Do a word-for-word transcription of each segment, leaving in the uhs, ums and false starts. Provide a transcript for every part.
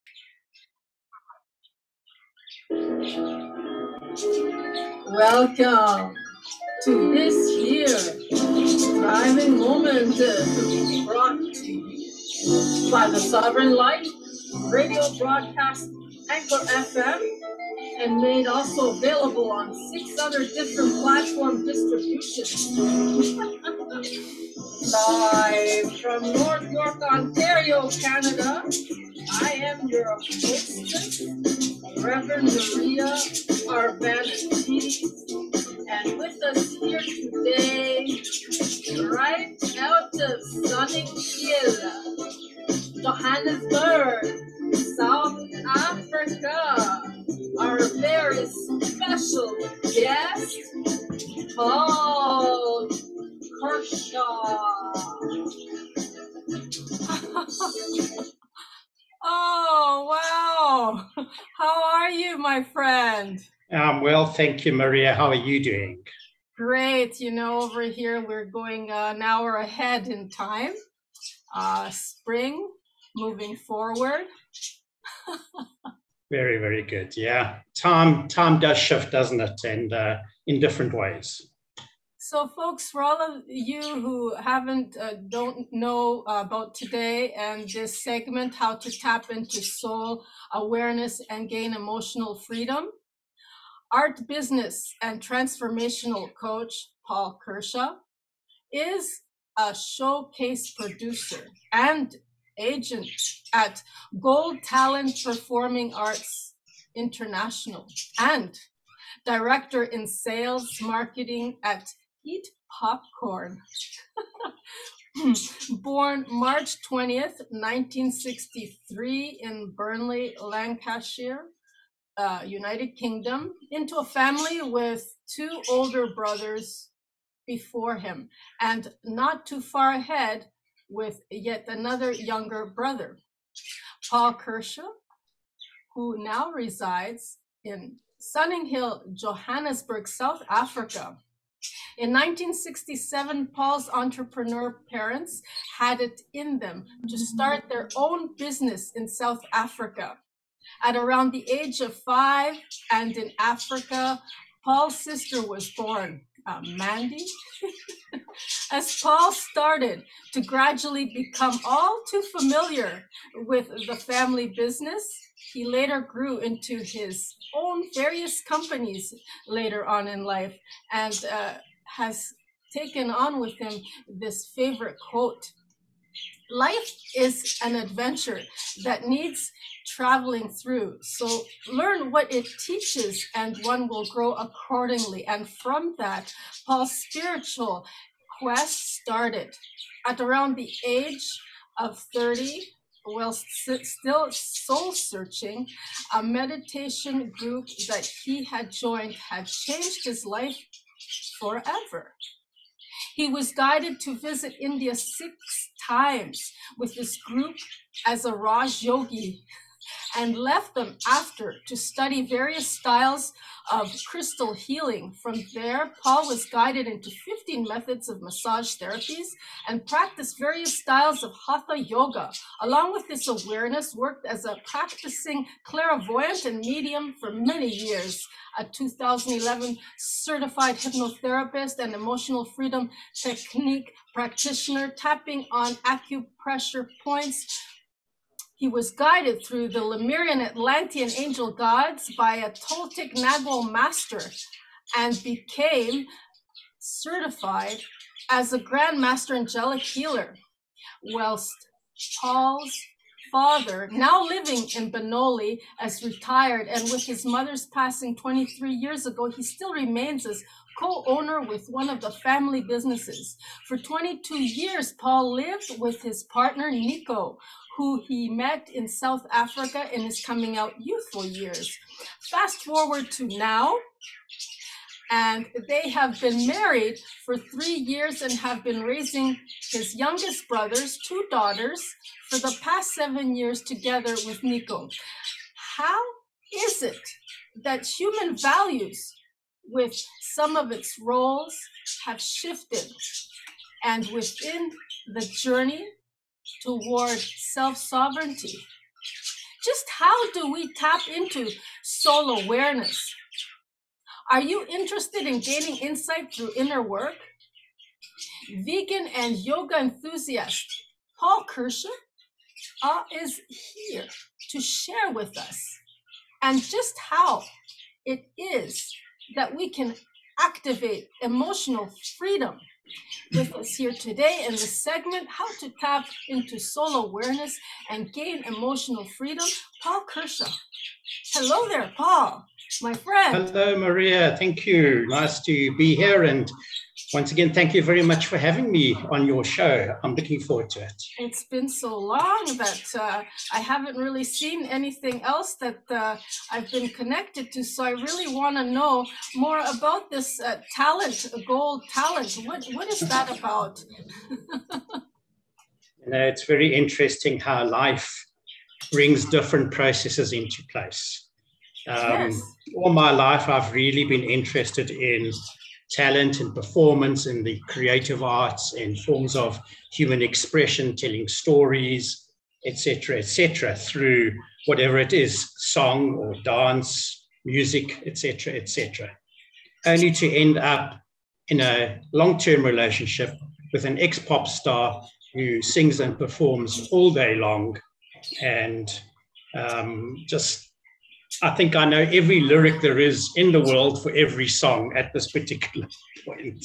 Welcome to this year Thriving Moment, uh, brought to you by the Sovereign Light Radio Broadcast Anchor F M, and made also available on six other different platform distributions. Live from North York, Ontario, Canada, I am your hostess, Reverend Maria Arvanites, and with us here today, right out of sunny Hill, Johannesburg, South Africa, our very special guest, Paul Kershaw. Oh, wow. How are you, my friend? Um, well, thank you, Maria. How are you doing? Great. You know, over here, we're going uh, an hour ahead in time. Uh, spring, moving forward. Very, very good. Yeah. Time time does shift, doesn't it? And uh, in different ways. So, folks, for all of you who haven't, uh, don't know about today and this segment, how to tap into soul awareness and gain emotional freedom, art, business, and transformational coach Paul Kershaw is a showcase producer and agent at Gold Talent Performing Arts International and director in sales marketing at Eat Popcorn. Born March twentieth, nineteen sixty-three in Burnley, Lancashire, uh, United Kingdom, into a family with two older brothers before him, and not too far ahead with yet another younger brother, Paul Kershaw, who now resides in Sunninghill, Johannesburg, South Africa. In nineteen sixty-seven, Paul's entrepreneur parents had it in them to start their own business in South Africa. At around the age of five, and in Africa, Paul's sister was born, uh, Mandy. As Paul started to gradually become all too familiar with the family business, he later grew into his own various companies later on in life, and uh, has taken on with him this favorite quote: "Life is an adventure that needs traveling through. So learn what it teaches, and one will grow accordingly." And from that, Paul's spiritual quest started. At around the age of thirty, while st- still soul searching, a meditation group that he had joined had changed his life forever. He was guided to visit India six times with this group as a Raj Yogi, and left them after to study various styles of crystal healing. From there, Paul was guided into fifteen methods of massage therapies and practiced various styles of hatha yoga. Along with this awareness, worked as a practicing clairvoyant and medium for many years. A two thousand eleven certified hypnotherapist and emotional freedom technique practitioner, tapping on acupressure points. He was guided through the Lemurian Atlantean angel gods by a Toltec Nagual master, and became certified as a Grand Master Angelic Healer. Whilst Paul's father, now living in Benoli as retired, and with his mother's passing twenty-three years ago, he still remains as co-owner with one of the family businesses. For twenty-two years, Paul lived with his partner, Nico, who he met in South Africa in his coming out youthful years. Fast forward to now, and they have been married for three years and have been raising his youngest brothers, two daughters, for the past seven years together with Nico. How is it that human values with some of its roles have shifted, and within the journey toward self-sovereignty, just how do we tap into soul awareness? Are you interested in gaining insight through inner work? Vegan and yoga enthusiast Paul Kershaw uh, is here to share with us and just how it is that we can activate emotional freedom. With us here today in the segment, How to Tap into Soul Awareness and Gain Emotional Freedom, Paul Kershaw. Hello there, Paul, my friend. Hello, Maria. Thank you. Nice to be here. And once again, thank you very much for having me on your show. I'm looking forward to it. It's been so long that uh, I haven't really seen anything else that uh, I've been connected to. So I really want to know more about this uh, talent, gold talent. What What is that about? You know, it's very interesting how life brings different processes into place. Um, Yes. All my life, I've really been interested in talent and performance in the creative arts, in forms of human expression, telling stories, et cetera, et cetera, through whatever it is, song or dance, music, et cetera, et cetera. Only to end up in a long-term relationship with an ex-pop star who sings and performs all day long, and um, just I think I know every lyric there is in the world for every song at this particular point.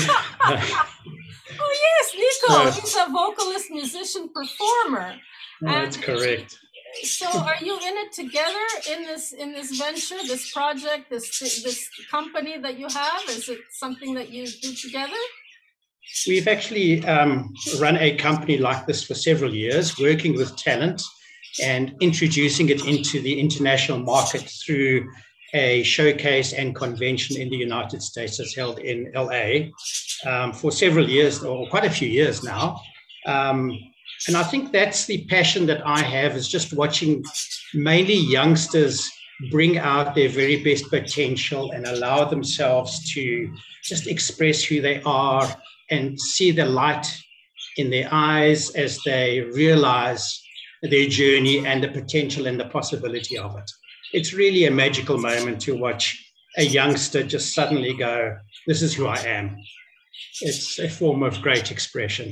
Oh yes, Nico. Uh, He's a vocalist, musician, performer. That's And correct. so, are you in it together in this in this venture, this project, this this company that you have? Is it something that you do together? We've actually um, run a company like this for several years, working with talent and introducing it into the international market through a showcase and convention in the United States that's held in L A um, for several years, or quite a few years now. Um, and I think that's the passion that I have, is just watching mainly youngsters bring out their very best potential and allow themselves to just express who they are and see the light in their eyes as they realize their journey and the potential and the possibility of it. It's really a magical moment to watch a youngster just suddenly go, this is who I am. It's a form of great expression.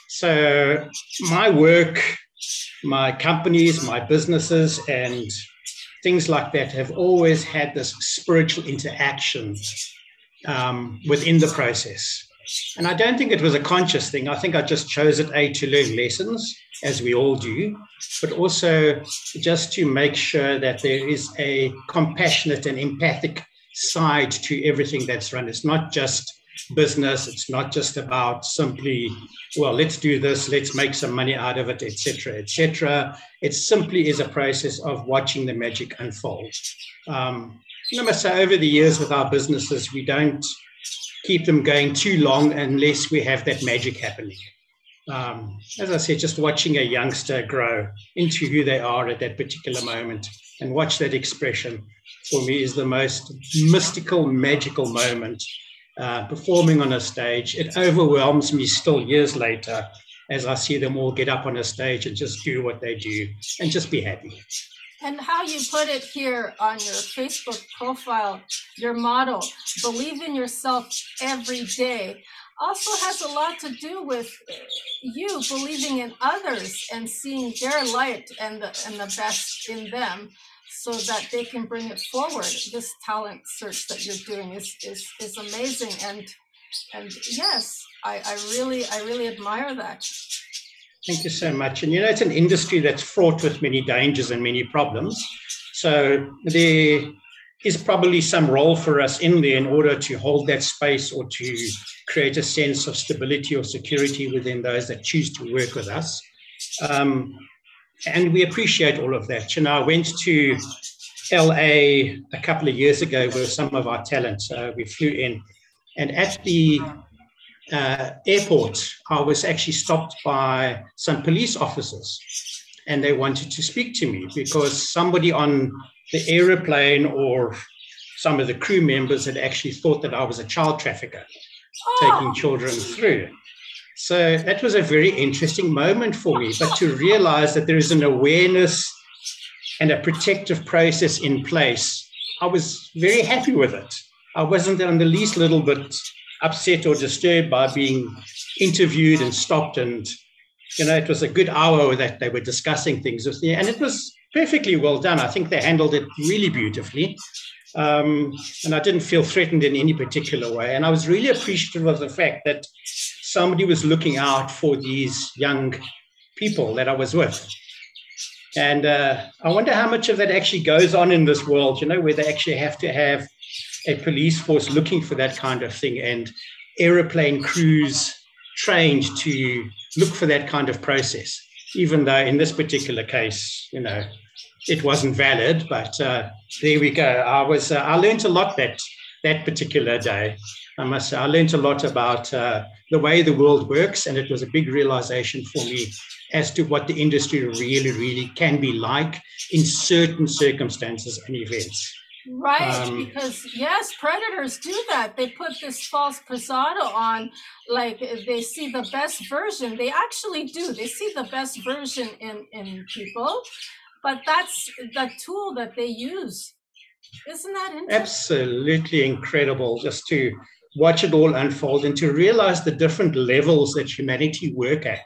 So my work, my companies, my businesses, and things like that have always had this spiritual interaction um, within the process. And I don't think it was a conscious thing. I think I just chose it, A, to learn lessons, as we all do, but also just to make sure that there is a compassionate and empathic side to everything that's run. It's not just business. It's not just about simply, well, let's do this, let's make some money out of it, et cetera, et cetera. It simply is a process of watching the magic unfold. Um, I must say, over the years with our businesses, we don't keep them going too long unless we have that magic happening. Um, as I said, just watching a youngster grow into who they are at that particular moment and watch that expression, for me, is the most mystical, magical moment. Uh, performing on a stage, it overwhelms me still years later as I see them all get up on a stage and just do what they do and just be happy. And how you put it here on your Facebook profile, your motto, believe in yourself every day, also has a lot to do with you believing in others and seeing their light and the, and the best in them so that they can bring it forward. This talent search that you're doing is is, is amazing. And and yes, I, I really, I really admire that. Thank you so much. And you know, it's an industry that's fraught with many dangers and many problems. So there is probably some role for us in there in order to hold that space or to create a sense of stability or security within those that choose to work with us. Um, and we appreciate all of that. You know, I went to L A a couple of years ago with some of our talent. Uh, we flew in, and at the Uh, airport, I was actually stopped by some police officers, and they wanted to speak to me because somebody on the aeroplane or some of the crew members had actually thought that I was a child trafficker, oh. taking children through. So that was a very interesting moment for me, but to realize that there is an awareness and a protective process in place, I was very happy with it. I wasn't on the least little bit upset or disturbed by being interviewed and stopped. And, you know, it was a good hour that they were discussing things with me, and it was perfectly well done. I think they handled it really beautifully. Um, and I didn't feel threatened in any particular way. And I was really appreciative of the fact that somebody was looking out for these young people that I was with. And uh, I wonder how much of that actually goes on in this world, you know, where they actually have to have a police force looking for that kind of thing, and aeroplane crews trained to look for that kind of process, even though in this particular case, you know, it wasn't valid. But uh, there we go. I was, uh, I learned a lot that, that particular day. I must say, I learned a lot about uh, the way the world works, and it was a big realization for me as to what the industry really, really can be like in certain circumstances and events. Right, Um, because yes, predators do that. They put this false persona on, like they see the best version. They actually do. They see the best version in, in people, but that's the tool that they use. Isn't that interesting? Absolutely incredible just to watch it all unfold and to realize the different levels that humanity work at.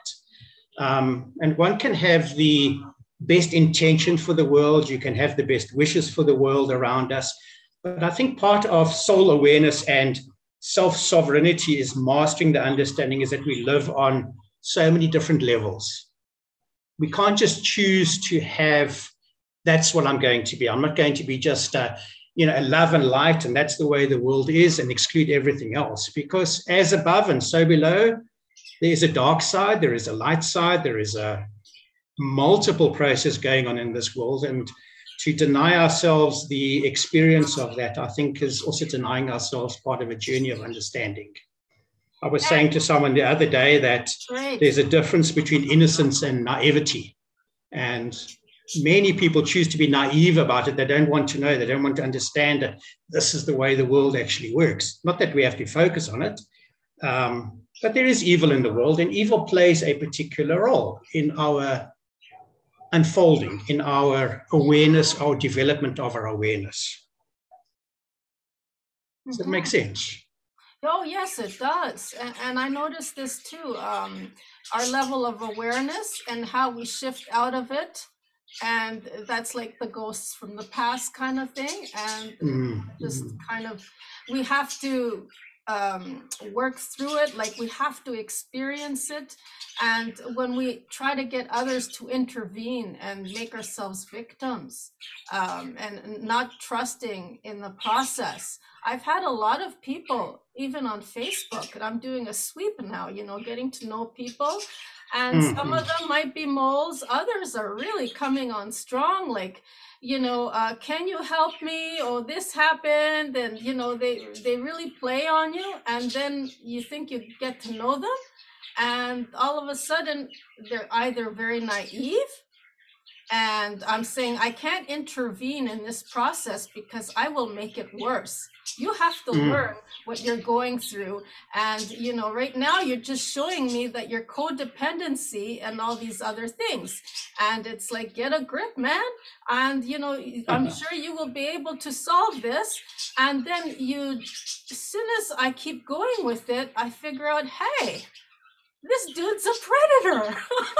Um, and one can have the best intention for the world, you can have the best wishes for the world around us. But I think part of soul awareness and self-sovereignty is mastering the understanding is that we live on so many different levels. We can't just choose to have, that's what I'm going to be. I'm not going to be just a, you know, a love and light, and that's the way the world is, and exclude everything else. Because as above and so below, there is a dark side, there is a light side, there is a multiple process going on in this world, and to deny ourselves the experience of that, I think, is also denying ourselves part of a journey of understanding. I was saying to someone the other day that Great. There's a difference between innocence and naivety, and many people choose to be naive about it. They don't want to know, they don't want to understand that this is the way the world actually works. Not that we have to focus on it, um, but there is evil in the world, and evil plays a particular role in our unfolding, in our awareness, our development of our awareness. Does that make sense? Oh, yes, it does. And, and I noticed this too, um, our level of awareness and how we shift out of it. And that's like the ghosts from the past kind of thing. And Mm. just kind of, we have to um, work through it, like we have to experience it. And when we try to get others to intervene and make ourselves victims, um, and not trusting in the process, I've had a lot of people, even on Facebook, and I'm doing a sweep now, you know, getting to know people. And Mhm. some of them might be moles, others are really coming on strong, like, you know, uh, can you help me? Oh, this happened. And, you know, they, they really play on you. And then you think you get to know them. And all of a sudden, they're either very naive. And I'm saying, I can't intervene in this process because I will make it worse. You have to Mm. learn what you're going through. And, you know, right now you're just showing me that your codependency and all these other things. And it's like, get a grip, man. And, you know, I'm sure you will be able to solve this. And then you, as soon as I keep going with it, I figure out, hey, this dude's a predator.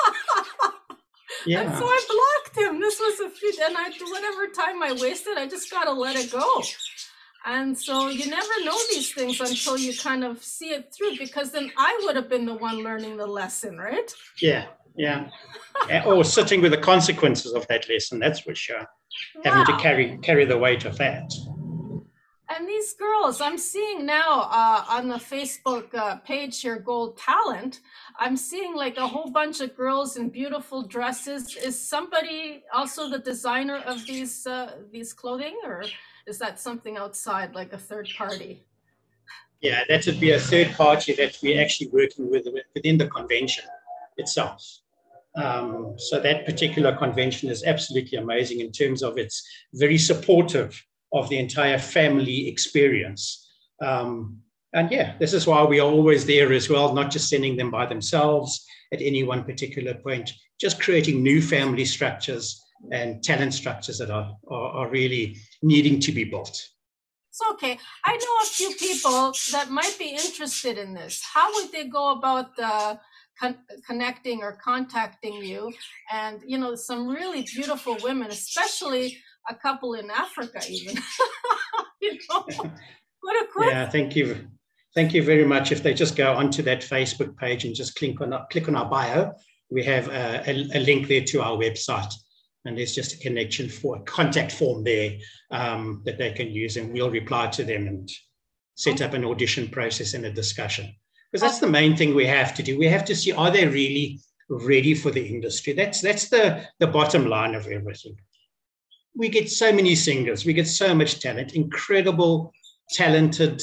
Yeah. And so I blocked him. This was a few, and I, whatever time I wasted, I just got to let it go. And so you never know these things until you kind of see it through, because then I would have been the one learning the lesson, right? Yeah, yeah. Or sitting with the consequences of that lesson, that's for sure. Having to Wow. carry carry the weight of that. And these girls, I'm seeing now uh, on the Facebook uh, page here, Gold Talent, I'm seeing like a whole bunch of girls in beautiful dresses. Is somebody also the designer of these uh, these clothing, or is that something outside, like a third party? Yeah, that would be a third party that we're actually working with within the convention itself. Um, so that particular convention is absolutely amazing in terms of it's very supportive of the entire family experience. Um, and yeah, this is why we are always there as well, not just sending them by themselves at any one particular point, just creating new family structures and talent structures that are, are, are really needing to be built. So, okay, I know a few people that might be interested in this. How would they go about uh, con connecting or contacting you? And, you know, some really beautiful women, especially a couple in Africa even. You know, what a question. Yeah, thank you. Thank you very much. If they just go onto that Facebook page and just click on, click on our bio, we have a, a, a link there to our website. And there's just a connection for a contact form there um, that they can use, and we'll reply to them and set up an audition process and a discussion. Because that's the main thing we have to do. We have to see, are they really ready for the industry? That's, that's the, the bottom line of everything. We get so many singers, we get so much talent, incredible, talented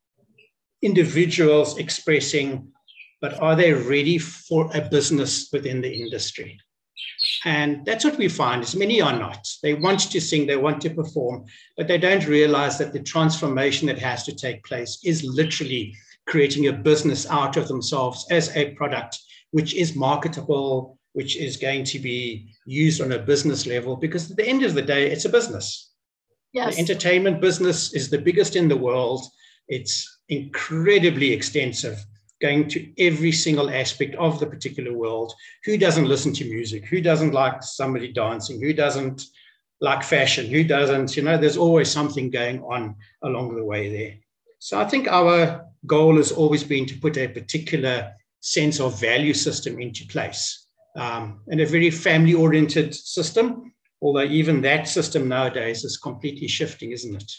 individuals expressing, but are they ready for a business within the industry? And that's what we find, is many are not. They want to sing, they want to perform, but they don't realize that the transformation that has to take place is literally creating a business out of themselves as a product, which is marketable, which is going to be used on a business level, because at the end of the day, it's a business. Yes. The entertainment business is the biggest in the world. It's incredibly extensive, going to every single aspect of the particular world. Who doesn't listen to music? Who doesn't like somebody dancing? Who doesn't like fashion? Who doesn't, you know, there's always something going on along the way there. So I think our goal has always been to put a particular sense of value system into place, um, and a very family-oriented system, although even that system nowadays is completely shifting, isn't it?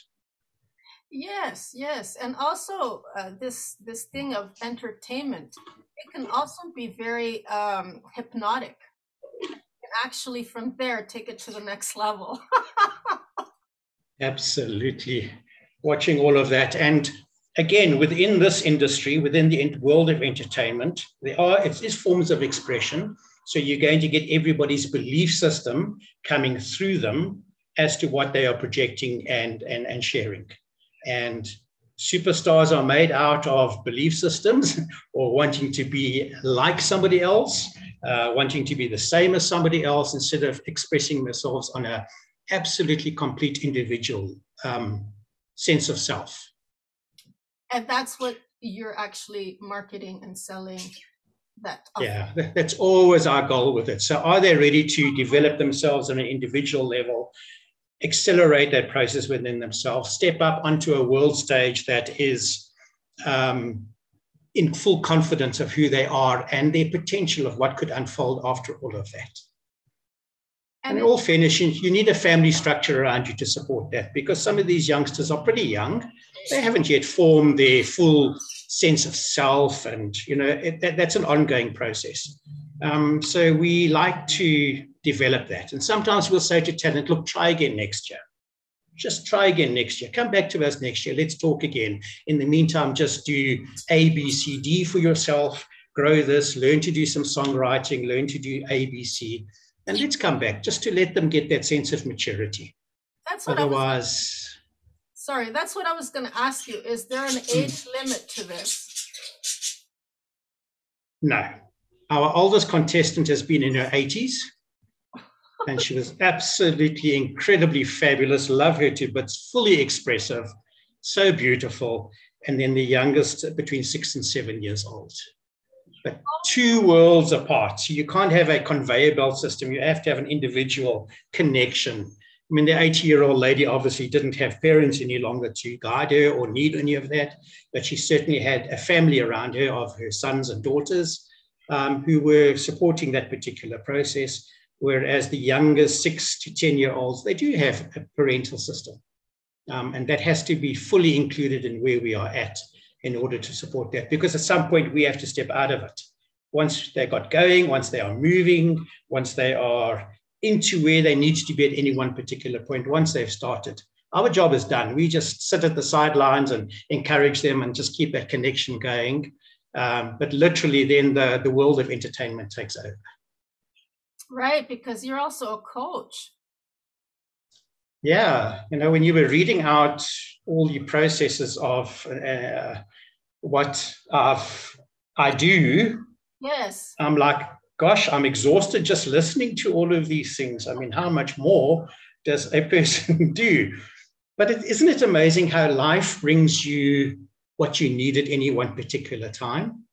Yes, yes. And also uh, this this thing of entertainment, it can also be very um, hypnotic. And actually from there, take it to the next level. Absolutely. Watching all of that. And again, within this industry, within the world of entertainment, there are, it is forms of expression. So you're going to get everybody's belief system coming through them as to what they are projecting and, and, and sharing. And superstars are made out of belief systems, or wanting to be like somebody else, uh, wanting to be the same as somebody else, instead of expressing themselves on a absolutely complete individual um, sense of self. And that's what you're actually marketing and selling. That offer. Yeah, that's always our goal with it. So are they ready to develop themselves on an individual level, accelerate that process within themselves, step up onto a world stage that is um, in full confidence of who they are and their potential of what could unfold after all of that. And in all fairness, you need a family structure around you to support that, because some of these youngsters are pretty young. They haven't yet formed their full sense of self, and you know it, that, that's an ongoing process. Um, so we like to develop that. And sometimes we'll say to talent, look, try again next year. Just try again next year. Come back to us next year. Let's talk again. In the meantime, just do A, B, C, D for yourself. Grow this, learn to do some songwriting, learn to do A, B, C. And let's come back just to let them get that sense of maturity. That's what Otherwise... I was, sorry, that's what I was going to ask you. Is there an age limit to this? No. Our oldest contestant has been in her eighties, and she was absolutely incredibly fabulous. Love her to bits, fully expressive, so beautiful. And then the youngest, between six and seven years old. But two worlds apart. So you can't have a conveyor belt system. You have to have an individual connection. I mean, the eighty-year-old lady obviously didn't have parents any longer to guide her or need any of that, but she certainly had a family around her of her sons and daughters um, who were supporting that particular process, whereas the younger six to ten-year-olds, they do have a parental system. Um, and that has to be fully included in where we are at in order to support that, because at some point we have to step out of it. Once they got going, once they are moving, once they are into where they need to be at any one particular point, once they've started, our job is done. We just sit at the sidelines and encourage them and just keep that connection going. Um, but literally then the, the world of entertainment takes over. Right, because you're also a coach. Yeah, you know, when you were reading out all the processes of uh, what I've, I do, yes, I'm like, gosh, I'm exhausted just listening to all of these things. I mean, how much more does a person do? But it, isn't it amazing how life brings you what you need at any one particular time?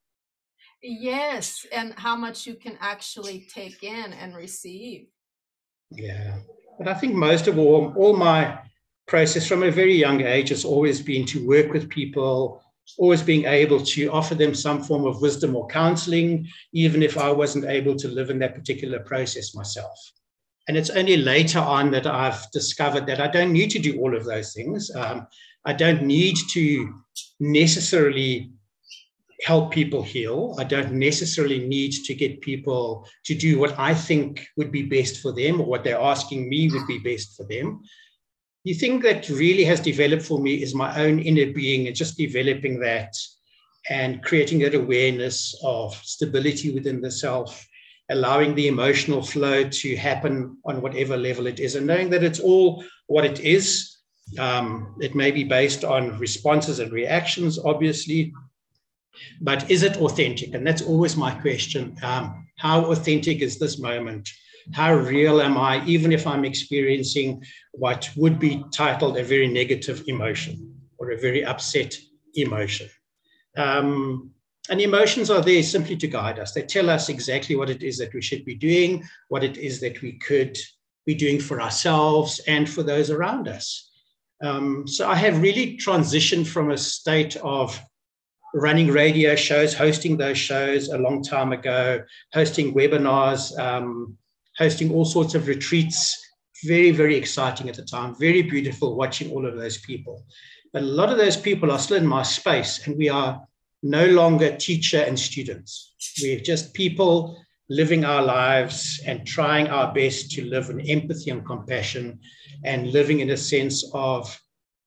Yes, and how much you can actually take in and receive. Yeah. But I think most of all, all my process from a very young age has always been to work with people, always being able to offer them some form of wisdom or counseling, even if I wasn't able to live in that particular process myself. And it's only later on that I've discovered that I don't need to do all of those things. Um, I don't need to necessarily help people heal. I don't necessarily need to get people to do what I think would be best for them or what they're asking me would be best for them. The thing that really has developed for me is my own inner being and just developing that and creating that awareness of stability within the self, allowing the emotional flow to happen on whatever level it is, and knowing that it's all what it is. Um, it may be based on responses and reactions, obviously, but is it authentic? And that's always my question. Um, how authentic is this moment? How real am I, even if I'm experiencing what would be titled a very negative emotion or a very upset emotion? Um, and emotions are there simply to guide us. They tell us exactly what it is that we should be doing, what it is that we could be doing for ourselves and for those around us. Um, so I have really transitioned from a state of running radio shows, hosting those shows a long time ago, hosting webinars, um, hosting all sorts of retreats. Very, very exciting at the time, very beautiful watching all of those people. But a lot of those people are still in my space, and we are no longer teacher and students. We're just people living our lives and trying our best to live in empathy and compassion and living in a sense of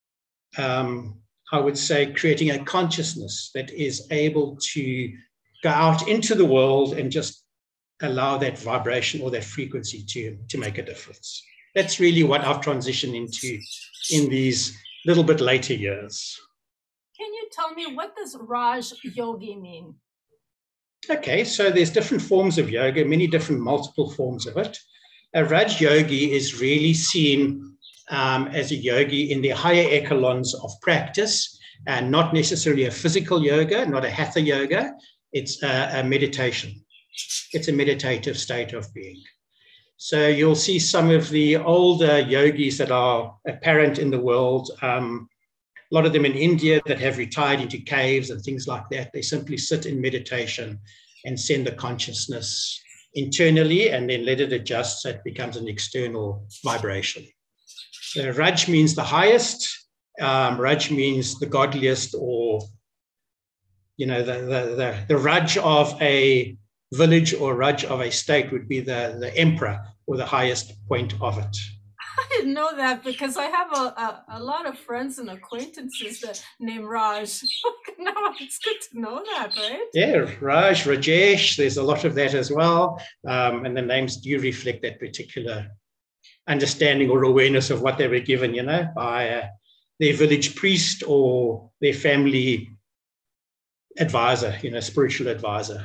um, I would say, creating a consciousness that is able to go out into the world and just allow that vibration or that frequency to, to make a difference. That's really what I've transitioned into in these little bit later years. Can you tell me, what does Raj Yogi mean? Okay, so there's different forms of yoga, many different multiple forms of it. A Raj Yogi is really seen Um, as a yogi in the higher echelons of practice, and not necessarily a physical yoga, not a hatha yoga. It's a, a meditation. It's a meditative state of being. So you'll see some of the older yogis that are apparent in the world, um, a lot of them in India that have retired into caves and things like that. They simply sit in meditation and send the consciousness internally and then let it adjust so it becomes an external vibration. So Raj means the highest, um, Raj means the godliest, or, you know, the, the, the, the Raj of a village or Raj of a state would be the, the emperor or the highest point of it. I didn't know that, because I have a, a, a lot of friends and acquaintances that name Raj. No, it's good to know that, right? Yeah, Raj, Rajesh, there's a lot of that as well. Um, and the names do reflect that particular understanding or awareness of what they were given, you know, by uh, their village priest or their family advisor, you know, spiritual advisor.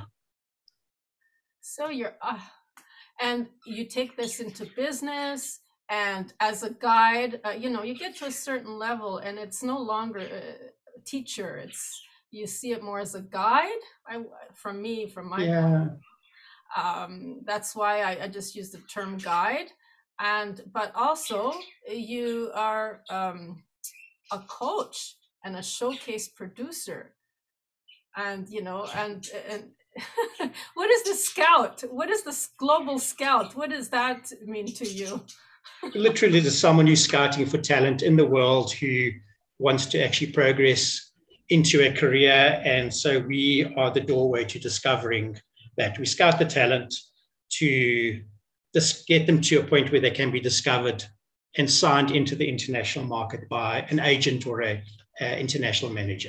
So you're, uh, and you take this into business, and as a guide, uh, you know, you get to a certain level, and it's no longer a teacher. It's, you see it more as a guide. I, from me, from my, yeah, um, that's why I, I just use the term guide. And but also you are um, a coach and a showcase producer, and you know, and and what is the scout? What is this global scout? What does that mean to you? Literally, there's someone who's scouting for talent in the world who wants to actually progress into a career, and so we are the doorway to discovering that. We scout the talent to just get them to a point where they can be discovered and signed into the international market by an agent or a, a international manager.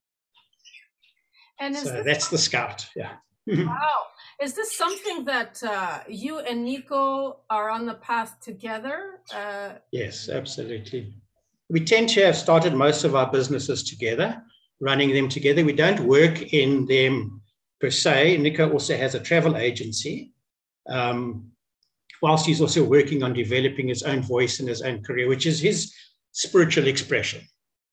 And so this, that's the scout. Yeah. Wow. Is this something that uh, you and Nico are on the path together? Uh, yes, absolutely. We tend to have started most of our businesses together, running them together. We don't work in them per se. Nico also has a travel agency, um, whilst he's also working on developing his own voice and his own career, which is his spiritual expression.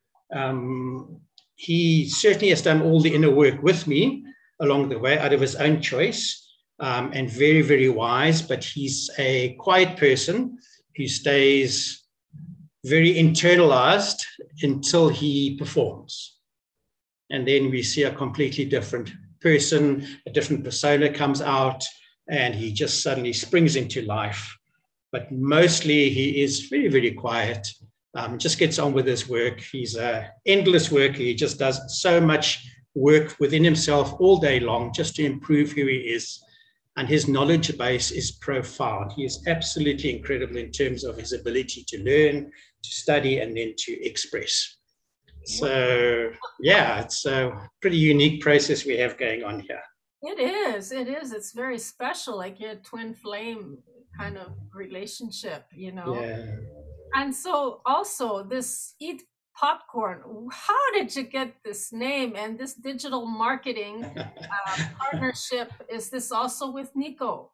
Um, he certainly has done all the inner work with me along the way out of his own choice, um, and very, very wise, but he's a quiet person who stays very internalized until he performs. And then we see a completely different person, a different persona comes out, and he just suddenly springs into life. But mostly he is very, very quiet, um, just gets on with his work. He's an endless worker. He just does so much work within himself all day long just to improve who he is. And his knowledge base is profound. He is absolutely incredible in terms of his ability to learn, to study, and then to express. So, yeah, it's a pretty unique process we have going on here. It is. It is. It's very special, like your twin flame kind of relationship, you know? Yeah. And so also this Eat Popcorn, how did you get this name and this digital marketing uh, partnership? Is this also with Nico?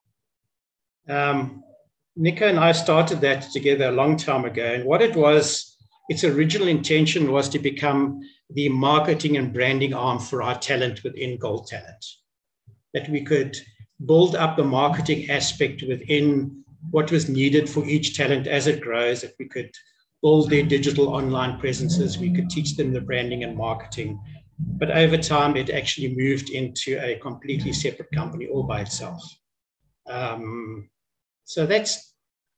Um, Nico and I started that together a long time ago. And what it was, its original intention was to become the marketing and branding arm for our talent within Gold Talent. That we could build up the marketing aspect within what was needed for each talent as it grows, that we could build their digital online presences, we could teach them the branding and marketing. But over time, it actually moved into a completely separate company all by itself. Um, so that's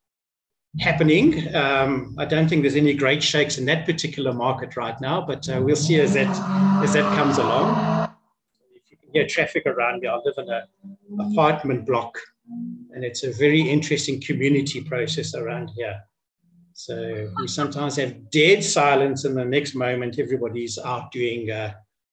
happening. Um, I don't think there's any great shakes in that particular market right now, but uh, we'll see as that, as that comes along. If you can hear traffic around me, I live in an apartment block, and it's a very interesting community process around here. So we sometimes have dead silence, and the next moment everybody's out doing uh,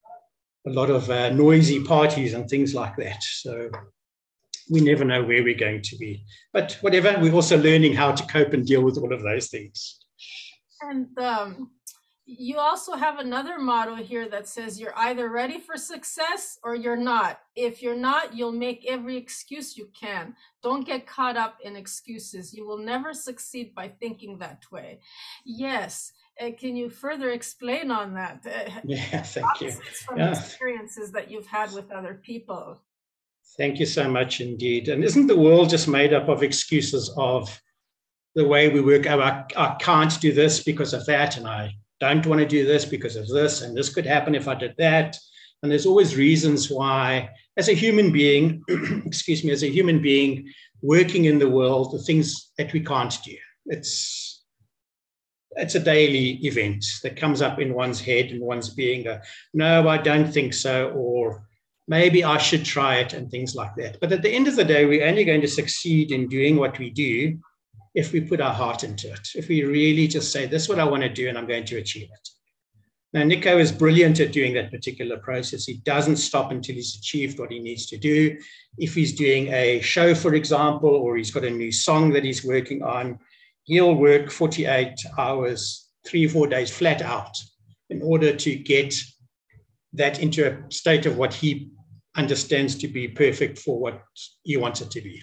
a lot of uh, noisy parties and things like that. So we never know where we're going to be. But whatever, we're also learning how to cope and deal with all of those things. And um, you also have another motto here that says you're either ready for success or you're not. If you're not, you'll make every excuse you can. Don't get caught up in excuses. You will never succeed by thinking that way. Yes. Uh, can you further explain on that? Uh, yeah, thank you. From yeah. experiences that you've had with other people. Thank you so much indeed. And isn't the world just made up of excuses of the way we work? Oh, I, I can't do this because of that, and I don't want to do this because of this, and this could happen if I did that. And there's always reasons why, as a human being, excuse me, as a human being working in the world, the things that we can't do. It's, it's a daily event that comes up in one's head and one's being, a, no, I don't think so, or maybe I should try it, and things like that. But at the end of the day, we're only going to succeed in doing what we do if we put our heart into it, if we really just say, this is what I want to do, and I'm going to achieve it. Now, Nico is brilliant at doing that particular process. He doesn't stop until he's achieved what he needs to do. If he's doing a show, for example, or he's got a new song that he's working on, he'll work forty-eight hours, three or four days flat out in order to get that into a state of what he understands to be perfect for what he wants it to be.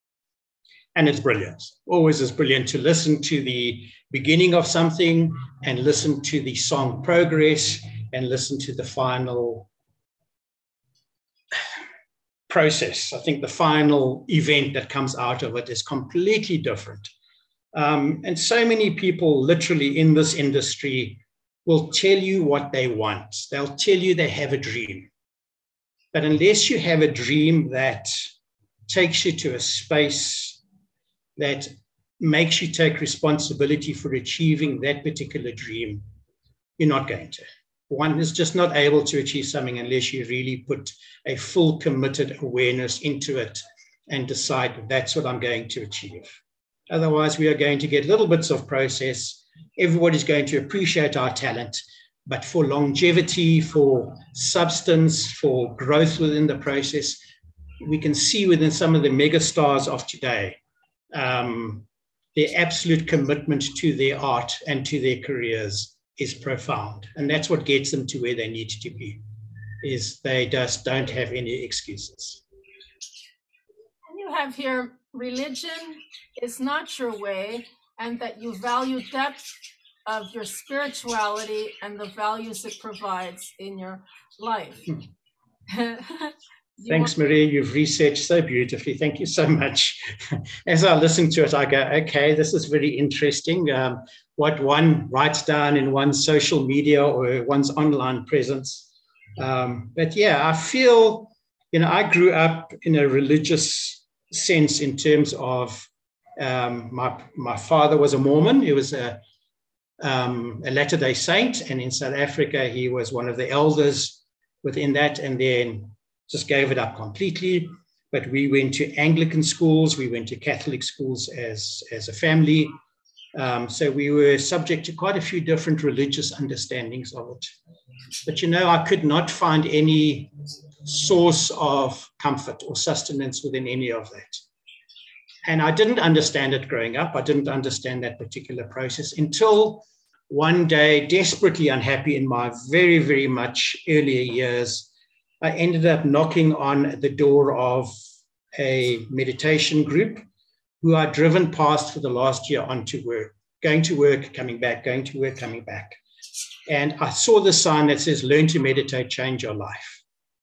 And it's brilliant. Always is brilliant to listen to the beginning of something and listen to the song progress and listen to the final process. I think the final event that comes out of it is completely different. Um, and so many people literally in this industry will tell you what they want. They'll tell you they have a dream. But unless you have a dream that takes you to a space that makes you take responsibility for achieving that particular dream, you're not going to. One is just not able to achieve something unless you really put a full committed awareness into it and decide that's what I'm going to achieve. Otherwise, we are going to get little bits of process. Everybody's going to appreciate our talent, but for longevity, for substance, for growth within the process, we can see within some of the mega stars of today, um, their absolute commitment to their art and to their careers is profound. And that's what gets them to where they need to be. is they just don't have any excuses. And you have here, religion is not your way, and that you value depth of your spirituality and the values it provides in your life. Hmm. Thanks, Maria. You've researched so beautifully. Thank you so much. As I listen to it, I go, okay, this is very interesting. Um, what one writes down in one's social media or one's online presence. Um, but yeah, I feel, you know, I grew up in a religious sense in terms of um, my, my father was a Mormon. He was a, um, a Latter-day Saint. And in South Africa, he was one of the elders within that. And then just gave it up completely. But we went to Anglican schools, we went to Catholic schools as, as a family. Um, so we were subject to quite a few different religious understandings of it. But, you know, I could not find any source of comfort or sustenance within any of that. And I didn't understand it growing up. I didn't understand that particular process until one day, desperately unhappy in my very, very much earlier years, I ended up knocking on the door of a meditation group who I'd driven past for the last year on to work, going to work, coming back, going to work, coming back. And I saw the sign that says, learn to meditate, change your life.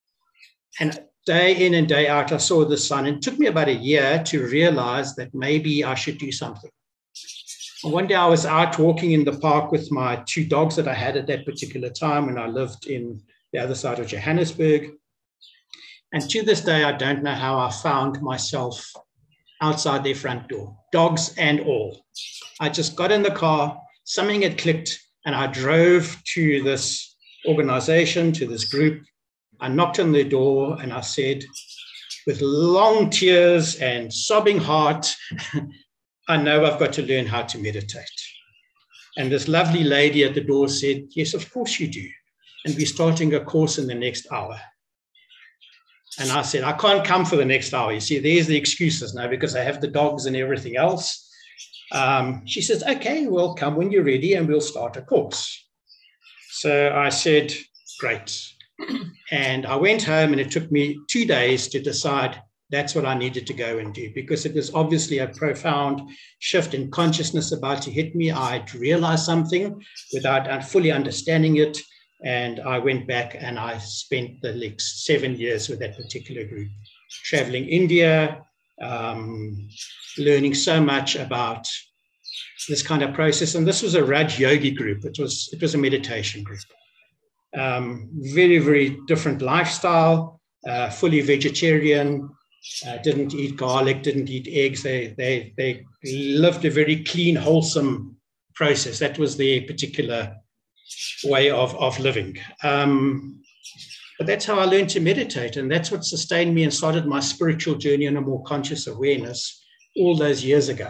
And day in and day out, I saw the sign. And it took me about a year to realize that maybe I should do something. And one day I was out walking in the park with my two dogs that I had at that particular time when I lived in the other side of Johannesburg. And to this day, I don't know how I found myself outside their front door, dogs and all. I just got in the car, something had clicked, and I drove to this organization, to this group. I knocked on their door and I said, with long tears and sobbing heart, I know I've got to learn how to meditate. And this lovely lady at the door said, yes, of course you do. And we're starting a course in the next hour. And I said, I can't come for the next hour. You see, there's the excuses now because I have the dogs and everything else. Um, she says, okay, well, come when you're ready and we'll start a course. So I said, great. And I went home and it took me two days to decide that's what I needed to go and do because it was obviously a profound shift in consciousness about to hit me. I'd realized something without fully understanding it. And I went back and I spent the next seven years with that particular group, traveling India, um, learning so much about this kind of process. And this was a Raj Yogi group. It was, it was a meditation group. Um, very, very different lifestyle, uh, fully vegetarian, uh, didn't eat garlic, didn't eat eggs. They, they, they lived a very clean, wholesome process. That was their particular way of, of living. Um, but that's how I learned to meditate. And that's what sustained me and started my spiritual journey in a more conscious awareness all those years ago.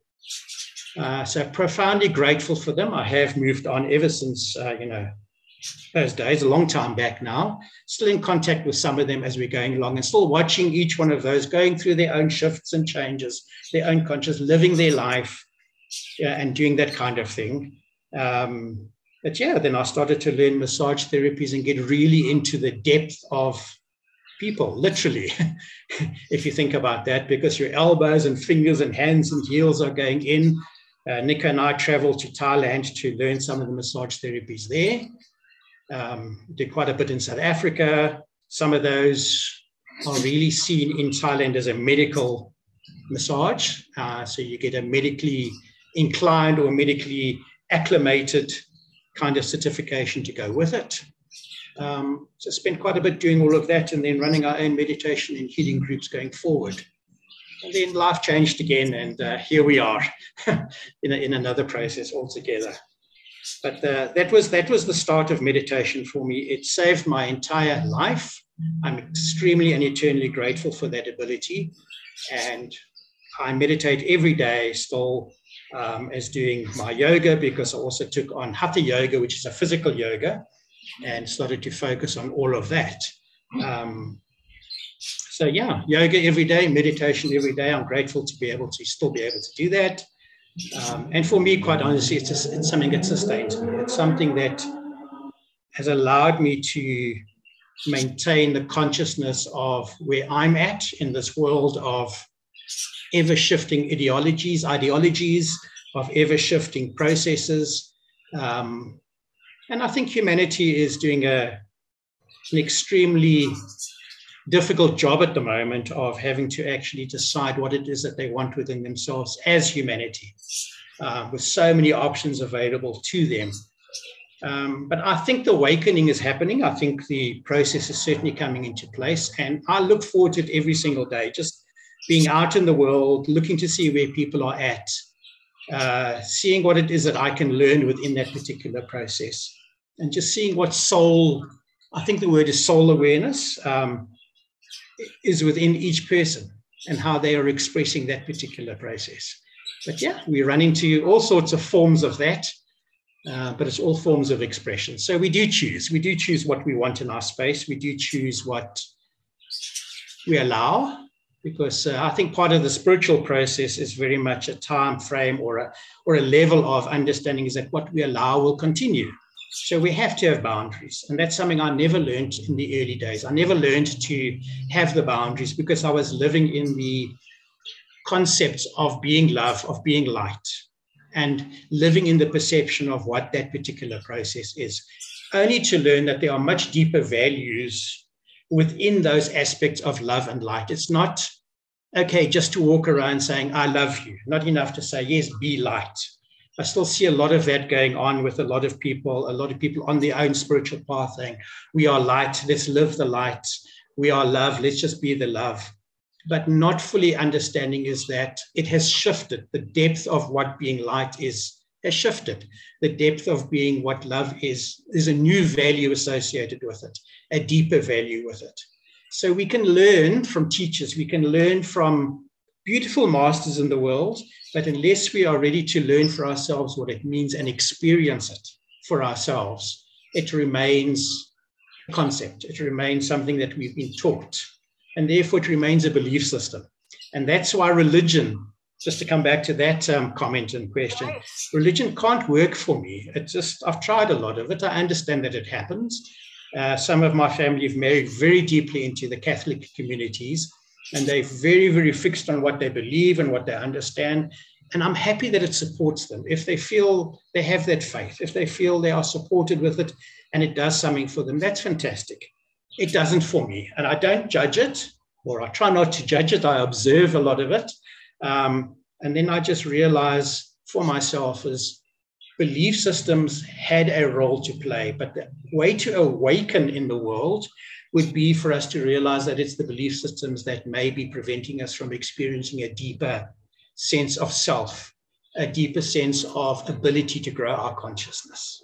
Uh, so profoundly grateful for them. I have moved on ever since, uh, you know, those days, a long time back now, still in contact with some of them as we're going along and still watching each one of those going through their own shifts and changes, their own conscious, living their life yeah, and doing that kind of thing. Um, But yeah, then I started to learn massage therapies and get really into the depth of people, literally, if you think about that, because your elbows and fingers and hands and heels are going in. Uh, Nico and I traveled to Thailand to learn some of the massage therapies there. Um, did quite a bit in South Africa. Some of those are really seen in Thailand as a medical massage. Uh, so you get a medically inclined or medically acclimated kind of certification to go with it. Um, so spent quite a bit doing all of that and then running our own meditation and healing groups going forward. And then life changed again and uh, here we are in, a, in another process altogether. But uh, that was that was the start of meditation for me. It saved my entire life. I'm extremely and eternally grateful for that ability. And I meditate every day still um, as doing my yoga because I also took on Hatha Yoga, which is a physical yoga, and started to focus on all of that. Um, so yeah, yoga every day, meditation every day. I'm grateful to be able to still be able to do that. Um, and for me, quite honestly, it's, just, it's something that sustains me. It's something that has allowed me to maintain the consciousness of where I'm at in this world of ever-shifting ideologies, ideologies of ever-shifting processes. Um, and I think humanity is doing a, an extremely difficult job at the moment of having to actually decide what it is that they want within themselves as humanity, uh, with so many options available to them. Um, but I think the awakening is happening. I think the process is certainly coming into place. And I look forward to it every single day, just being out in the world, looking to see where people are at, uh, seeing what it is that I can learn within that particular process, and just seeing what soul, I think the word is soul awareness, um, is within each person and how they are expressing that particular process. But yeah, we run into all sorts of forms of that. Uh, but it's all forms of expression. So we do choose. We do choose what we want in our space. We do choose what we allow, because uh, I think part of the spiritual process is very much a time frame or a, or a level of understanding is that what we allow will continue. So we have to have boundaries. And that's something I never learned in the early days. I never learned to have the boundaries because I was living in the concepts of being love, of being light, and living in the perception of what that particular process is, only to learn that there are much deeper values within those aspects of love and light. It's not, okay, just to walk around saying, I love you, not enough to say, yes, be light. I still see a lot of that going on with a lot of people, a lot of people on their own spiritual path saying, we are light, let's live the light. We are love, let's just be the love. But not fully understanding is that it has shifted. The depth of what being light is has shifted. The depth of being what love is, is a new value associated with it, a deeper value with it. So we can learn from teachers, we can learn from beautiful masters in the world, but unless we are ready to learn for ourselves what it means and experience it for ourselves, it remains a concept. It remains something that we've been taught. And therefore, it remains a belief system. And that's why religion, just to come back to that um, comment and question, Right. religion can't work for me. It's just, I've tried a lot of it. I understand that it happens. Uh, some of my family have married very deeply into the Catholic communities, and they're very, very fixed on what they believe and what they understand. And I'm happy that it supports them. If they feel they have that faith, if they feel they are supported with it and it does something for them, that's fantastic. It doesn't for me. And I don't judge it, or I try not to judge it. I observe a lot of it. Um, and then I just realize for myself is belief systems had a role to play, but the way to awaken in the world would be for us to realize that it's the belief systems that may be preventing us from experiencing a deeper sense of self, a deeper sense of ability to grow our consciousness.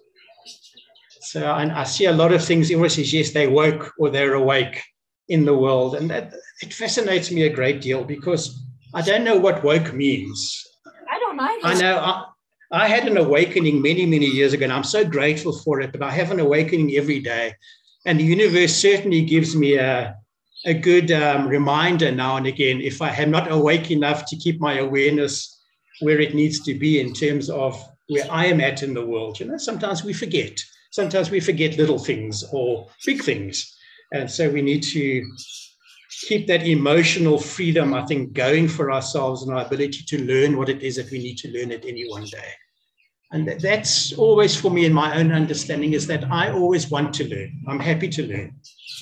So and I see a lot of things, everyone says, yes, they woke or they're awake in the world. And that it fascinates me a great deal because I don't know what woke means. I don't either. I know I, I had an awakening many, many years ago, and I'm so grateful for it, but I have an awakening every day. And the universe certainly gives me a, a good um, reminder now and again, if I am not awake enough to keep my awareness where it needs to be in terms of where I am at in the world. You know, sometimes we forget. Sometimes we forget little things or big things. And so we need to keep that emotional freedom, I think, going for ourselves and our ability to learn what it is that we need to learn at any one day. And that's always for me in my own understanding is that I always want to learn. I'm happy to learn.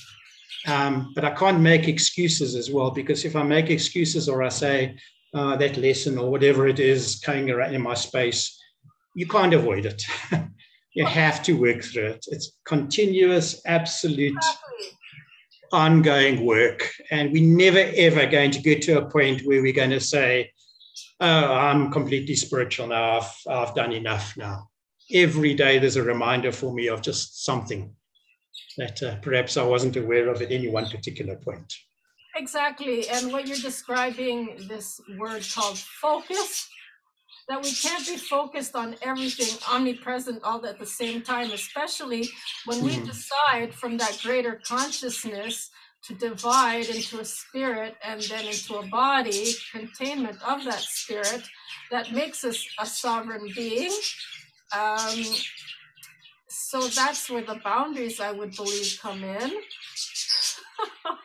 Um, but I can't make excuses as well, because if I make excuses or I say uh, that lesson or whatever it is coming around in my space, you can't avoid it. You have to work through it. It's continuous, absolute, ongoing work. And we're never, ever going to get to a point where we're going to say, oh, I'm completely spiritual now. I've, I've done enough now. Every day there's a reminder for me of just something that uh, perhaps I wasn't aware of at any one particular point. Exactly. And what you're describing, this word called focus, that we can't be focused on everything omnipresent all at the same time, especially when we Mm. decide from that greater consciousness to divide into a spirit and then into a body, containment of that spirit, that makes us a sovereign being. Um, so that's where the boundaries, I would believe, come in.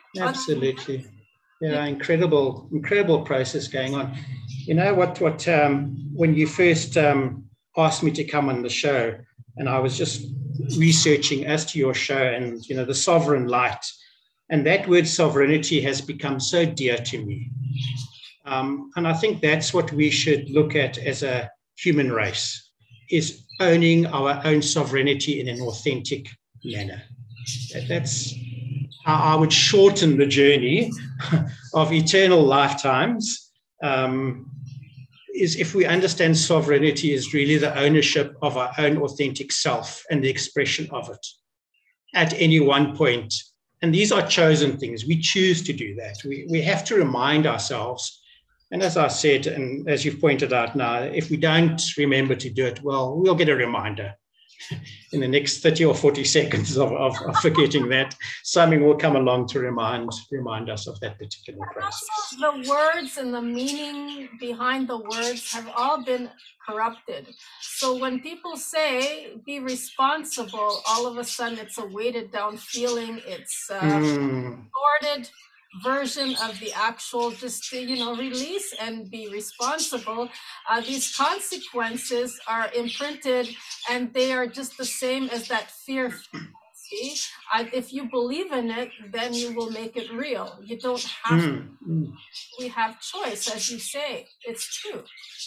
Absolutely. Yeah, incredible, incredible process going on. You know what, what um, when you first um, asked me to come on the show, and I was just researching as to your show and, you know, the sovereign light, and that word sovereignty has become so dear to me. Um, and I think that's what we should look at as a human race, is owning our own sovereignty in an authentic manner. That, that's how I would shorten the journey of eternal lifetimes, um, is if we understand sovereignty is really the ownership of our own authentic self and the expression of it at any one point. And these are chosen things. We choose to do that. We, we have to remind ourselves. And as I said, and as you've pointed out now, if we don't remember to do it, well, we'll get a reminder in the next thirty or forty seconds of, of, of forgetting that. Something will come along to remind remind us of that particular process. Also, the words and the meaning behind the words have all been corrupted. So when people say be responsible, all of a sudden it's a weighted down feeling. It's a Mm. distorted version of the actual, just, you know, release and be responsible. Uh, these consequences are imprinted, and they are just the same as that fear. See, I, if you believe in it, then you will make it real. You don't have Mm. Mm. we have choice, as you say. It's true.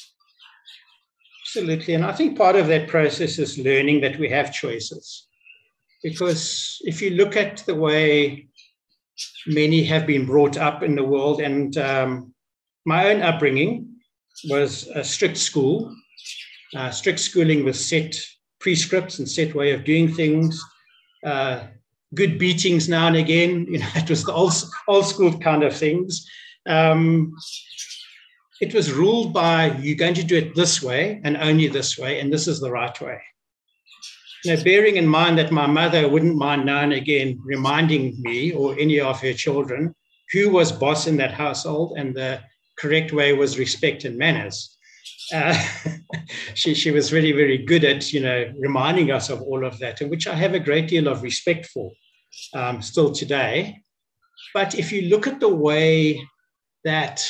Absolutely. And I think part of that process is learning that we have choices. Because if you look at the way many have been brought up in the world, and um, my own upbringing was a strict school, uh, strict schooling with set prescripts and set way of doing things, uh, good beatings now and again. You know, it was the old, old school kind of things. Um, it was ruled by, you're going to do it this way and only this way, and this is the right way. Now, bearing in mind that my mother wouldn't mind now and again reminding me or any of her children who was boss in that household, and the correct way was respect and manners. Uh, she, she was very, very good at, you know, reminding us of all of that, and which I have a great deal of respect for um, still today. But if you look at the way that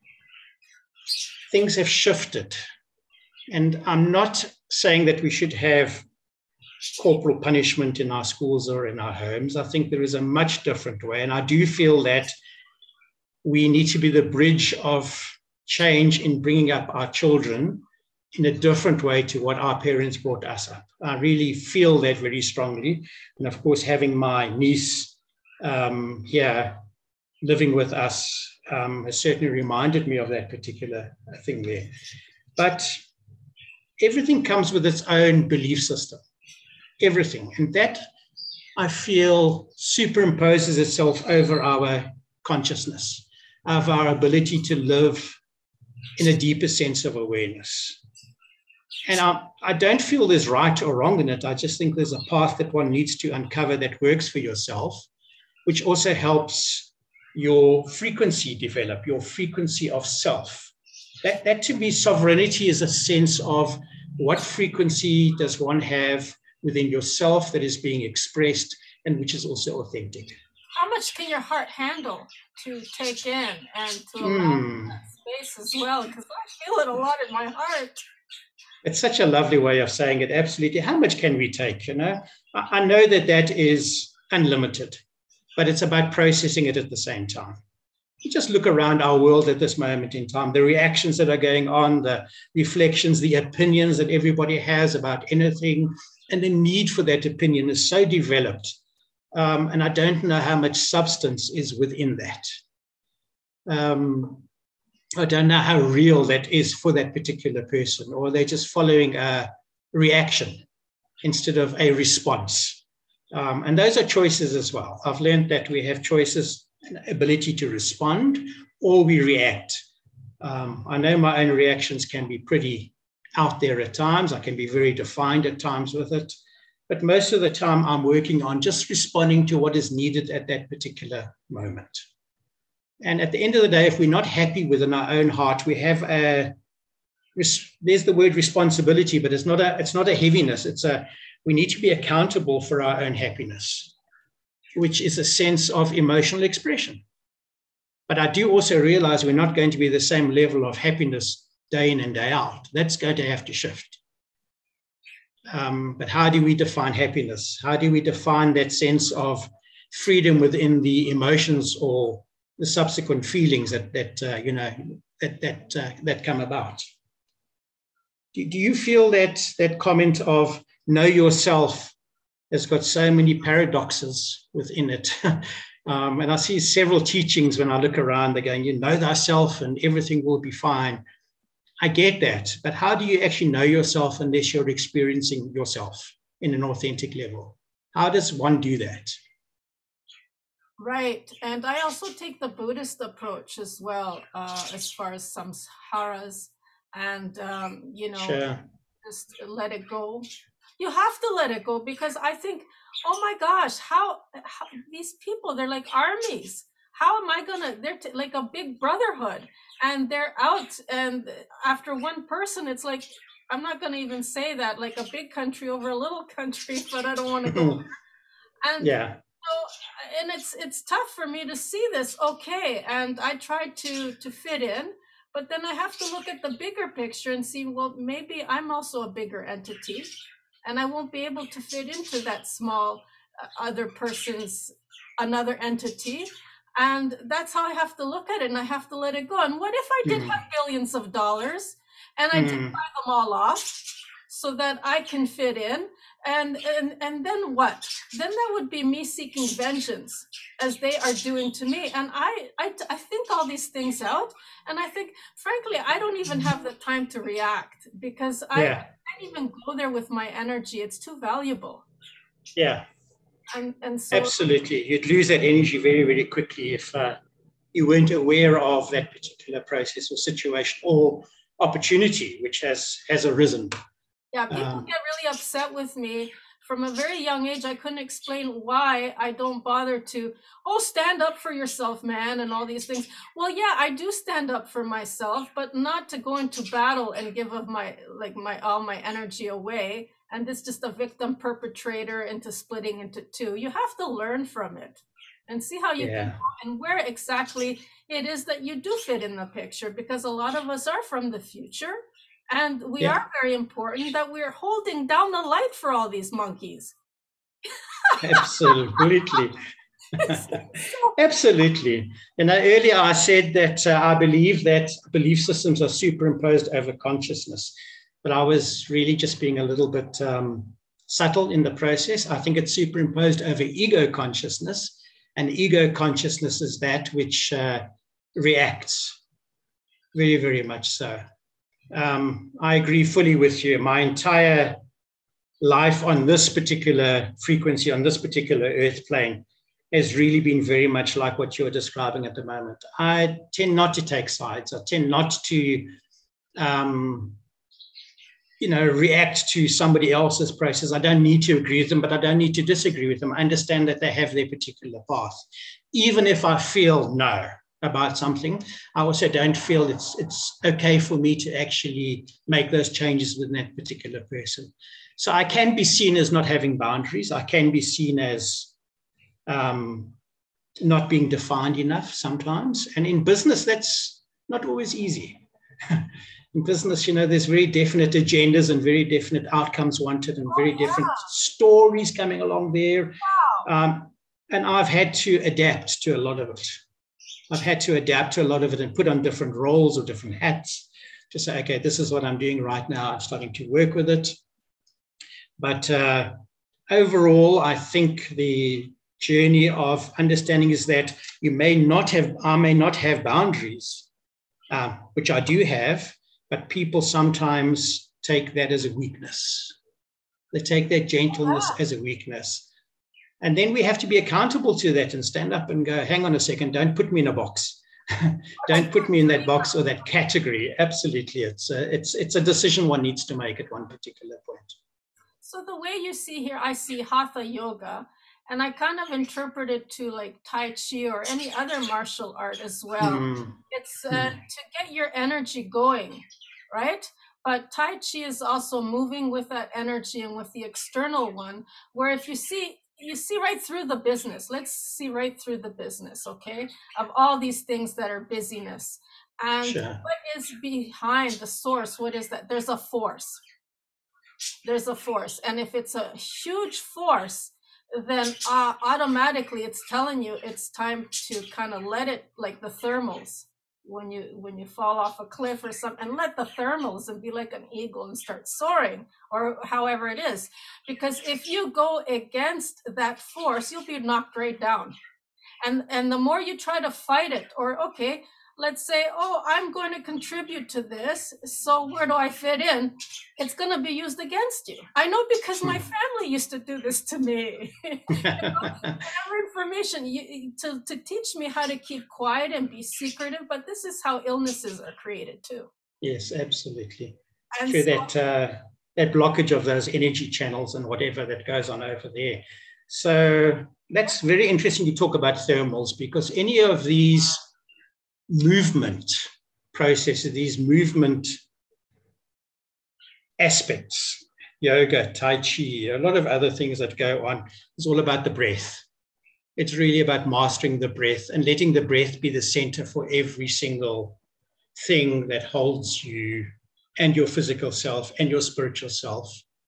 things have shifted, and I'm not saying that we should have corporal punishment in our schools or in our homes. I think there is a much different way. And I do feel that we need to be the bridge of change in bringing up our children in a different way to what our parents brought us up. I really feel that very strongly. And of course, having my niece um, here living with us um, has certainly reminded me of that particular thing there. But everything comes with its own belief system. Everything. And that, I feel, superimposes itself over our consciousness, of our ability to live in a deeper sense of awareness. And I, I don't feel there's right or wrong in it. I just think there's a path that one needs to uncover that works for yourself, which also helps your frequency develop, your frequency of self. That, that to me, sovereignty is a sense of what frequency does one have within yourself that is being expressed and which is also authentic. How much can your heart handle to take in and to allow Mm. that space as well? Because I feel it a lot in my heart. It's such a lovely way of saying it. Absolutely. How much can we take? You know, I, I know that that is unlimited, but it's about processing it at the same time. You just look around our world at this moment in time, the reactions that are going on, the reflections, the opinions that everybody has about anything, and the need for that opinion is so developed. Um, and I don't know how much substance is within that. Um, I don't know how real that is for that particular person, or they're just following a reaction instead of a response. Um, and those are choices as well. I've learned that we have choices, ability to respond, or we react. Um, I know my own reactions can be pretty out there at times. I can be very defined at times with it. But most of the time I'm working on just responding to what is needed at that particular moment. And at the end of the day, if we're not happy within our own heart, we have a, there's the word responsibility, but it's not a, it's not a heaviness. It's a, we need to be accountable for our own happiness. which is a sense of emotional expression. But I do also realize we're not going to be the same level of happiness day in and day out. That's going to have to shift. Um, but how do we define happiness? How do we define that sense of freedom within the emotions or the subsequent feelings that that uh, you know that that uh, that come about? Do, do you feel that that comment of know yourself has got so many paradoxes within it? um, and I see several teachings when I look around. They're going, you know thyself, and everything will be fine. I get that, but how do you actually know yourself unless you're experiencing yourself in an authentic level? How does one do that? Right. And I also take the Buddhist approach as well, uh, as far as samskaras and, um, you know, Sure. just let it go. You have to let it go because I think, oh my gosh, how, how these people, they're like armies. How am I gonna, they're t- like a big brotherhood and they're out. And after one person, it's like, I'm not gonna even say that, like a big country over a little country, but I don't want to go. And Yeah. so, and it's it's tough for me to see this. Okay, and I try to to fit in, but then I have to look at the bigger picture and see, well, maybe I'm also a bigger entity, and I won't be able to fit into that small uh, other person's another entity. And that's how I have to look at it, and I have to let it go. And what if I did Mm. have billions of dollars and I did buy Mm. them all off so that I can fit in? And, and and then what? Then that would be me seeking vengeance as they are doing to me. And I, I I think all these things out, and I think, frankly, I don't even have the time to react because I, I Yeah. can't even go there with my energy. It's too valuable. Yeah. And and so Absolutely. You'd lose that energy very, very quickly if uh, you weren't aware of that particular process or situation or opportunity which has has arisen. yeah, people Um, get really upset with me. From a very young age, I couldn't explain why I don't bother to, oh, stand up for yourself, man, and all these things. Well, yeah, I do stand up for myself, but not to go into battle and give of my, like my, all my energy away. And this just a victim perpetrator into splitting into two. You have to learn from it and see how you can yeah. go and where exactly it is that you do fit in the picture, because a lot of us are from the future. And we Yeah. are very important that we're holding down the light for all these monkeys. Absolutely. So, Absolutely. You know, earlier I said that uh, I believe that belief systems are superimposed over consciousness, but I was really just being a little bit um, subtle in the process. I think it's superimposed over ego consciousness, and ego consciousness is that which uh, reacts very, very much so. Um, I agree fully with you. My entire life on this particular frequency, on this particular earth plane, has really been very much like what you're describing at the moment. I tend not to take sides. I tend not to, um, you know, react to somebody else's process. I don't need to agree with them, but I don't need to disagree with them. I understand that they have their particular path. Even if I feel no about something, I also don't feel it's it's okay for me to actually make those changes within that particular person. So I can be seen as not having boundaries. I can be seen as um, not being defined enough sometimes. And in business, that's not always easy. In business, you know, there's very definite agendas and very definite outcomes wanted and oh very different stories coming along there. Um, and I've had to adapt to a lot of it. I've had to adapt to a lot of it and put on different roles or different hats to say, okay, this is what I'm doing right now. I'm starting to work with it. But uh, overall, I think the journey of understanding is that you may not have, I may not have boundaries, uh, which I do have, but people sometimes take that as a weakness. They take that gentleness as a weakness. And then we have to be accountable to that and stand up and go, hang on a second, don't put me in a box. Don't put me in that box or that category. Absolutely. It's a, it's, it's a decision one needs to make at one particular point. so the way you see here, I see hatha yoga, and I kind of interpret it to like Tai Chi or any other martial art as well. Mm. It's uh, Mm. to get your energy going, right? But Tai Chi is also moving with that energy and with the external one, where if you see you see right through the business. Let's see right through the business, okay, of all these things that are busyness. And Sure. what is behind the source? What is that? There's a force. There's a force. And if it's a huge force, then uh, automatically it's telling you it's time to kind of let it, like the thermals, when you when you fall off a cliff or something, and let the thermals and be like an eagle and start soaring, or however it is. Because if you go against that force, you'll be knocked right down. And and the more you try to fight it, or okay, let's say, oh, I'm going to contribute to this, so where do I fit in? It's going to be used against you. I know, because my family used to do this to me. You know, whatever information you, to, to teach me how to keep quiet and be secretive, but this is how illnesses are created too. Yes, absolutely. And Through so, that uh, that blockage of those energy channels and whatever that goes on over there. So that's very interesting you talk about thermals, because any of these movement processes, these movement aspects, yoga, Tai Chi, a lot of other things that go on, is all about the breath. It's really about mastering the breath and letting the breath be the center for every single thing that holds you and your physical self and your spiritual self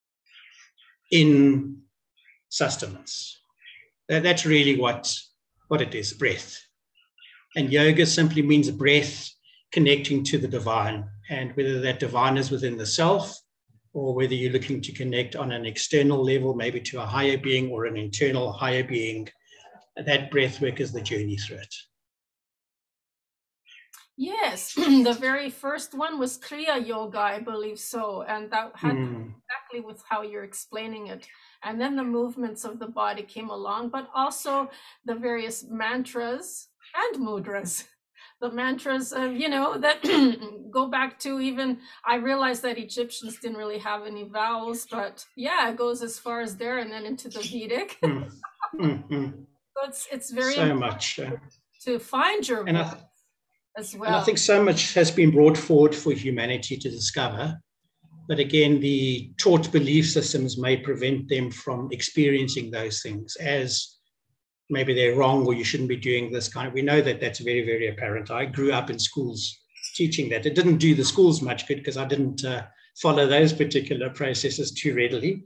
in sustenance. That's really what, what it is, breath. And yoga simply means breath connecting to the divine. And whether that divine is within the self, or whether you're looking to connect on an external level, maybe to a higher being or an internal higher being, that breath work is the journey through it. yes, the very first one was Kriya Yoga, I believe so. And that had Mm. exactly with how you're explaining it. And then the movements of the body came along, but also the various mantras and mudras. The mantras, uh, you know, that go back to even, I realized that Egyptians didn't really have any vowels, but yeah, it goes as far as there and then into the Vedic. Mm. Mm-hmm. So it's, it's very so important much. Uh, to find your and, voice I, as and I well. think so much has been brought forward for humanity to discover. But again, the taught belief systems may prevent them from experiencing those things as maybe they're wrong, or you shouldn't be doing this kind of. We know that that's very, very apparent. I grew up in schools teaching that. It didn't do the schools much good because I didn't uh, follow those particular processes too readily.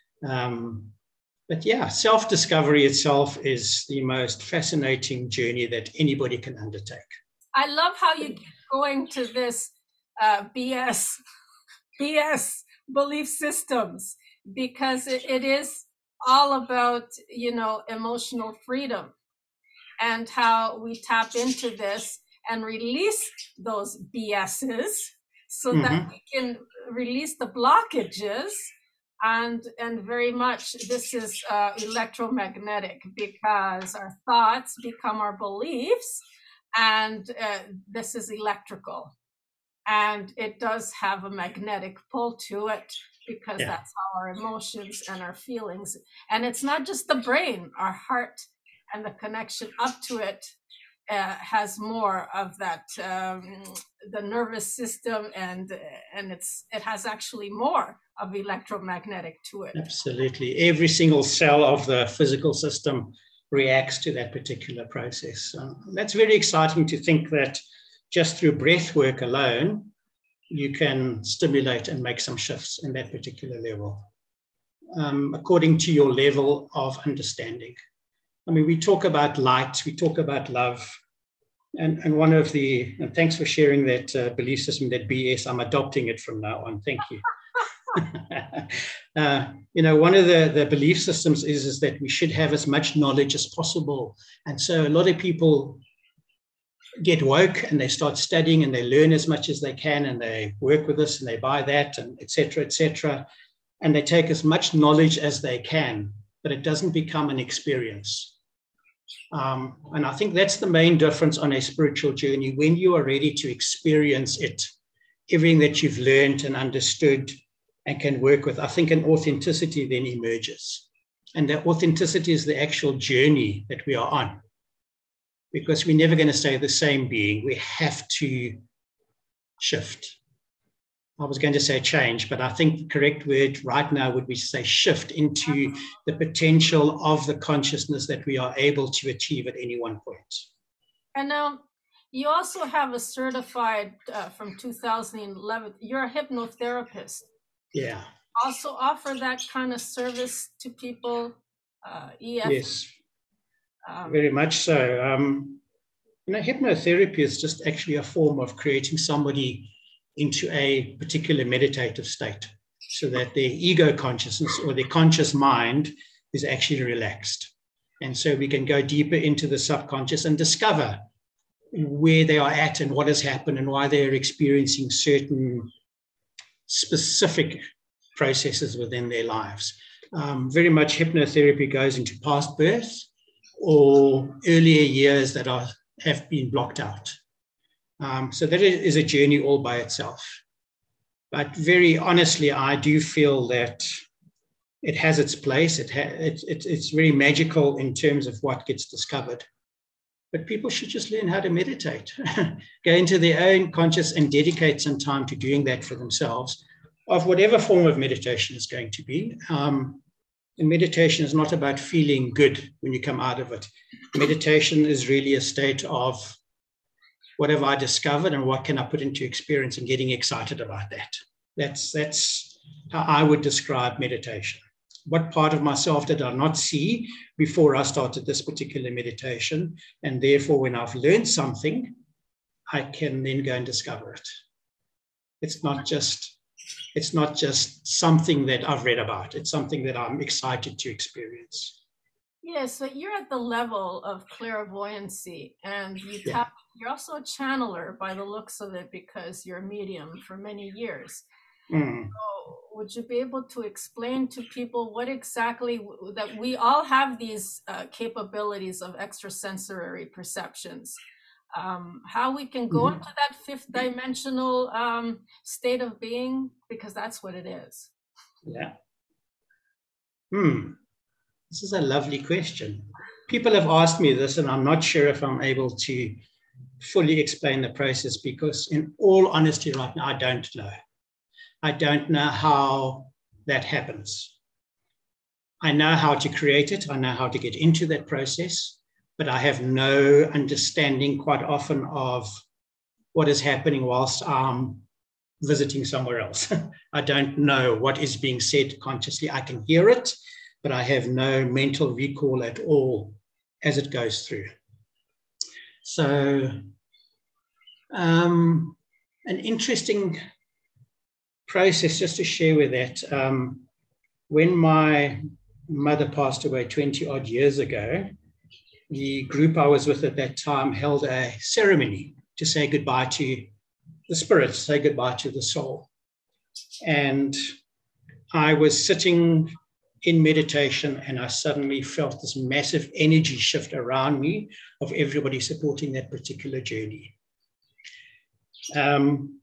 Um, but yeah, self-discovery itself is the most fascinating journey that anybody can undertake. I love how you keep going to this uh, B S, B S belief systems, because it, it is all about, you know, emotional freedom, and how we tap into this and release those B S's so mm-hmm. that we can release the blockages. And and very much this is uh, electromagnetic, because our thoughts become our beliefs, and uh, this is electrical, and it does have a magnetic pull to it, because yeah. that's how our emotions and our feelings, and it's not just the brain, our heart and the connection up to it uh, has more of that, um, the nervous system, and and it's it has actually more of electromagnetic to it. Absolutely. Every single cell of the physical system reacts to that particular process. So that's very exciting to think that just through breath work alone, you can stimulate and make some shifts in that particular level, um, according to your level of understanding. I mean, we talk about light, we talk about love, and, and one of the, and thanks for sharing that uh, belief system, that B S, I'm adopting it from now on, thank you. uh, you know, one of the, the belief systems is, is that we should have as much knowledge as possible. And so a lot of people get woke and they start studying and they learn as much as they can, and they work with this and they buy that, and et cetera, et cetera. And they take as much knowledge as they can, but it doesn't become an experience. Um, and I think that's the main difference on a spiritual journey. When you are ready to experience it, everything that you've learned and understood and can work with, I think an authenticity then emerges. And that authenticity is the actual journey that we are on, because we're never going to stay the same being. We have to shift. I was going to say change, but I think the correct word right now would be to say shift into the potential of the consciousness that we are able to achieve at any one point. And now you also have a certified uh, from two thousand eleven, you're a hypnotherapist. Yeah. Also offer that kind of service to people, uh, E F T? Yes, um, very much so. Um, you know, hypnotherapy is just actually a form of creating somebody into a particular meditative state so that their ego consciousness or their conscious mind is actually relaxed. And so we can go deeper into the subconscious and discover where they are at and what has happened and why they're experiencing certain specific processes within their lives. Um, very much hypnotherapy goes into past birth or earlier years that are have been blocked out. Um, so that is a journey all by itself. But very honestly, I do feel that it has its place. It ha- it, it, it's very magical in terms of what gets discovered. But people should just learn how to meditate, go into their own conscious and dedicate some time to doing that for themselves, of whatever form of meditation is going to be. Um, and meditation is not about feeling good when you come out of it. Meditation is really a state of what have I discovered and what can I put into experience and getting excited about that. That's, that's how I would describe meditation. What part of myself did I not see before I started this particular meditation? And therefore, when I've learned something, I can then go and discover it. It's not just, it's not just something that I've read about. It's something that I'm excited to experience. Yeah, so you're at the level of clairvoyancy, and you Yeah. tap, you're also a channeler by the looks of it because you're a medium for many years. Mm. So would you be able to explain to people what exactly, that we all have these uh, capabilities of extrasensory perceptions, um, how we can go Mm-hmm. into that fifth dimensional um, state of being, because that's what it is. Yeah. Hmm. This is a lovely question. People have asked me this, and I'm not sure if I'm able to fully explain the process because, in all honesty, right now, I don't know. I don't know how that happens. I know how to create it. I know how to get into that process, but I have no understanding quite often of what is happening whilst I'm visiting somewhere else. I don't know what is being said consciously. I can hear it, but I have no mental recall at all as it goes through. So, um, an interesting process just to share with that. Um, when my mother passed away twenty odd years ago, the group I was with at that time held a ceremony to say goodbye to the spirit, say goodbye to the soul. And I was sitting in meditation and I suddenly felt this massive energy shift around me of everybody supporting that particular journey. Um,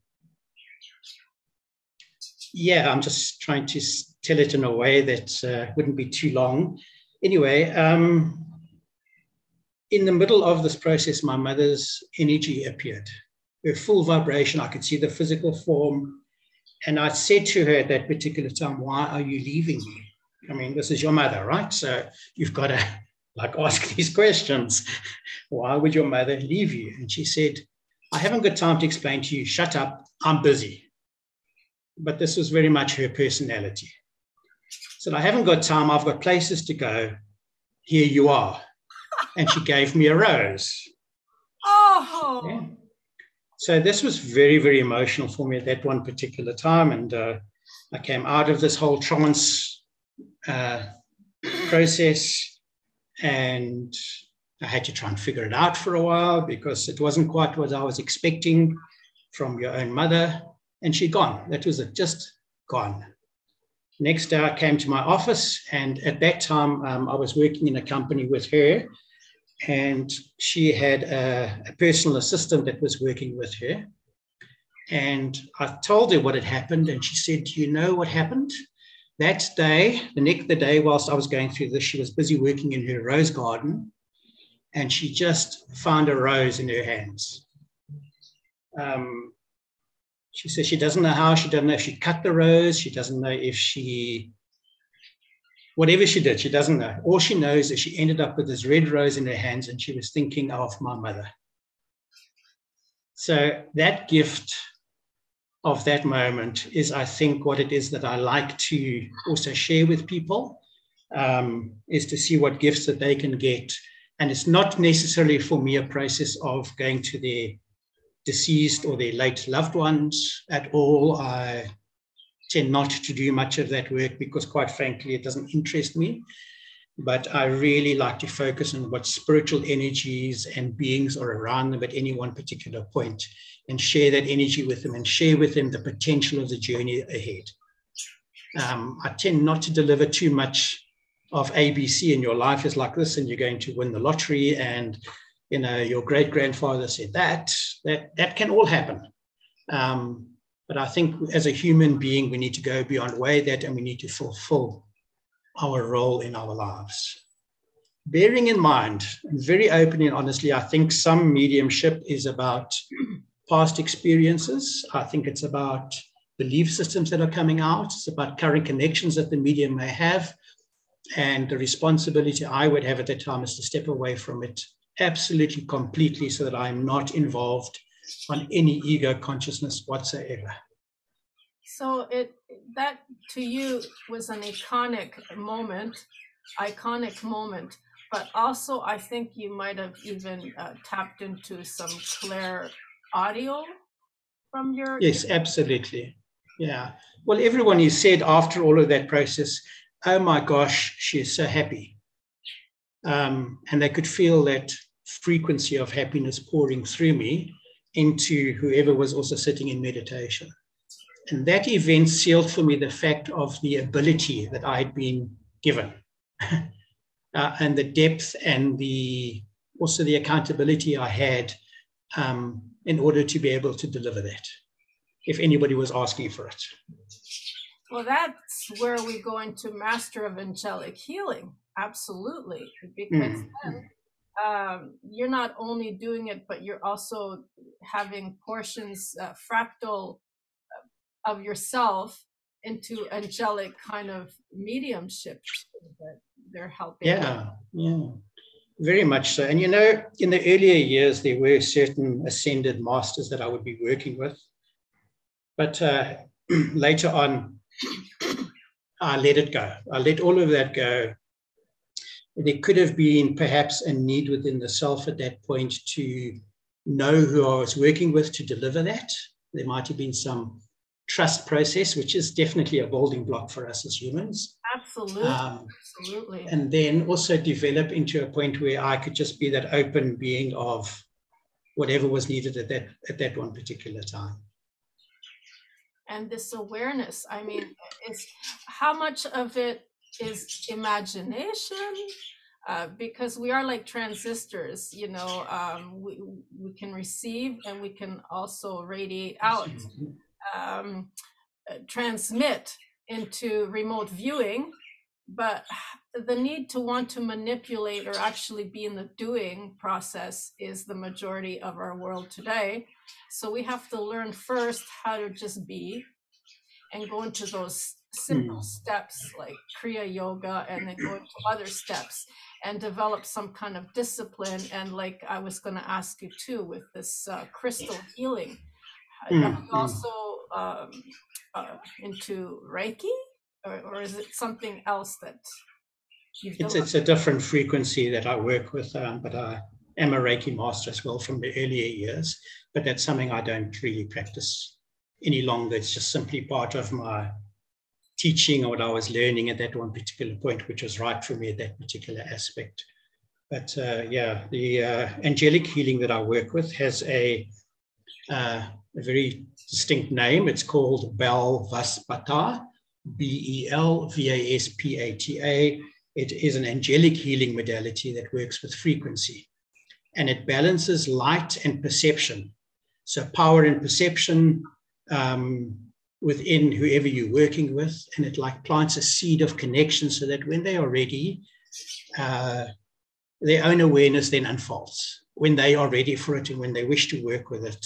yeah, I'm just trying to tell it in a way that uh, wouldn't be too long. Anyway, um, in the middle of this process, my mother's energy appeared, her full vibration. I could see the physical form. And I said to her at that particular time, why are you leaving me? I mean, this is your mother, right? So you've got to like ask these questions. Why would your mother leave you? And she said, I haven't got time to explain to you. Shut up. I'm busy. But this was very much her personality. So I haven't got time. I've got places to go. Here you are. And she gave me a rose. Oh. Yeah. So this was very, very emotional for me at that one particular time. And uh, I came out of this whole trance uh, process and I had to try and figure it out for a while because it wasn't quite what I was expecting from your own mother. And she'd gone. That was it, just gone. Next day, I came to my office. And at that time, um, I was working in a company with her. And she had a, a personal assistant that was working with her. And I told her what had happened. And she said, do you know what happened? That day, the next the day, whilst I was going through this, she was busy working in her rose garden. And she just found a rose in her hands. Um, She says she doesn't know how, she doesn't know if she cut the rose, she doesn't know if she, whatever she did, she doesn't know. All she knows is she ended up with this red rose in her hands and she was thinking of my mother. So that gift of that moment is, I think, what it is that I like to also share with people, um, is to see what gifts that they can get. And it's not necessarily for me a process of going to their deceased or their late loved ones at all. I tend not to do much of that work because, quite frankly, it doesn't interest me. But I really like to focus on what spiritual energies and beings are around them at any one particular point, and share that energy with them and share with them the potential of the journey ahead. Um, I tend not to deliver too much of A B C, and your life is like this and you're going to win the lottery and, you know, your great grandfather said that. That, that can all happen. Um, but I think as a human being, we need to go beyond way that, and we need to fulfill our role in our lives. Bearing in mind, and very openly and honestly, I think some mediumship is about past experiences. I think it's about belief systems that are coming out. It's about current connections that the medium may have. And the responsibility I would have at that time is to step away from it absolutely completely, so that I'm not involved on any ego consciousness whatsoever. So it that to you was an iconic moment, iconic moment, but also I think you might have even uh, tapped into some clear audio from your. Yes, absolutely. Yeah. Well, everyone you said after all of that process, oh my gosh, she is so happy. Um, and they could feel that frequency of happiness pouring through me into whoever was also sitting in meditation. And that event sealed for me the fact of the ability that I had been given, uh, and the depth and the also the accountability I had um, in order to be able to deliver that, if anybody was asking for it. Well, that's where we go into Master of Angelic Healing. Absolutely. Because Mm. then um, you're not only doing it, but you're also having portions, uh, fractal of yourself into angelic kind of mediumship that they're helping. Yeah, yeah, very much so. And you know, in the earlier years, there were certain ascended masters that I would be working with. But uh, later on, I let it go. I let all of that go. There could have been perhaps a need within the self at that point to know who I was working with to deliver that. There might have been some trust process, which is definitely a building block for us as humans. Absolutely. Um, Absolutely. and then also develop into a point where I could just be that open being of whatever was needed at that at that one particular time. And this awareness, I mean, is how much of it is imagination? Uh, because we are like transistors, you know, um, we, we can receive and we can also radiate out. Um, uh, transmit into remote viewing, but the need to want to manipulate or actually be in the doing process is the majority of our world today. So we have to learn first how to just be and go into those simple mm. steps like Kriya Yoga, and then go into other steps and develop some kind of discipline. And like I was going to ask you too, with this uh, crystal healing, mm. also um, uh, into Reiki, or, or is it something else that you've it's, it's a different frequency that I work with, um, but I am a Reiki master as well from the earlier years, but that's something I don't really practice any longer. It's just simply part of my teaching or what I was learning at that one particular point, which was right for me at that particular aspect. But uh, yeah, the uh, angelic healing that I work with has a uh, a very distinct name. It's called Belvaspata, B E L V A S P A T A. It is an angelic healing modality that works with frequency, and it balances light and perception. So power and perception um, within whoever you're working with, and it like plants a seed of connection so that when they are ready, uh, their own awareness then unfolds when they are ready for it and when they wish to work with it.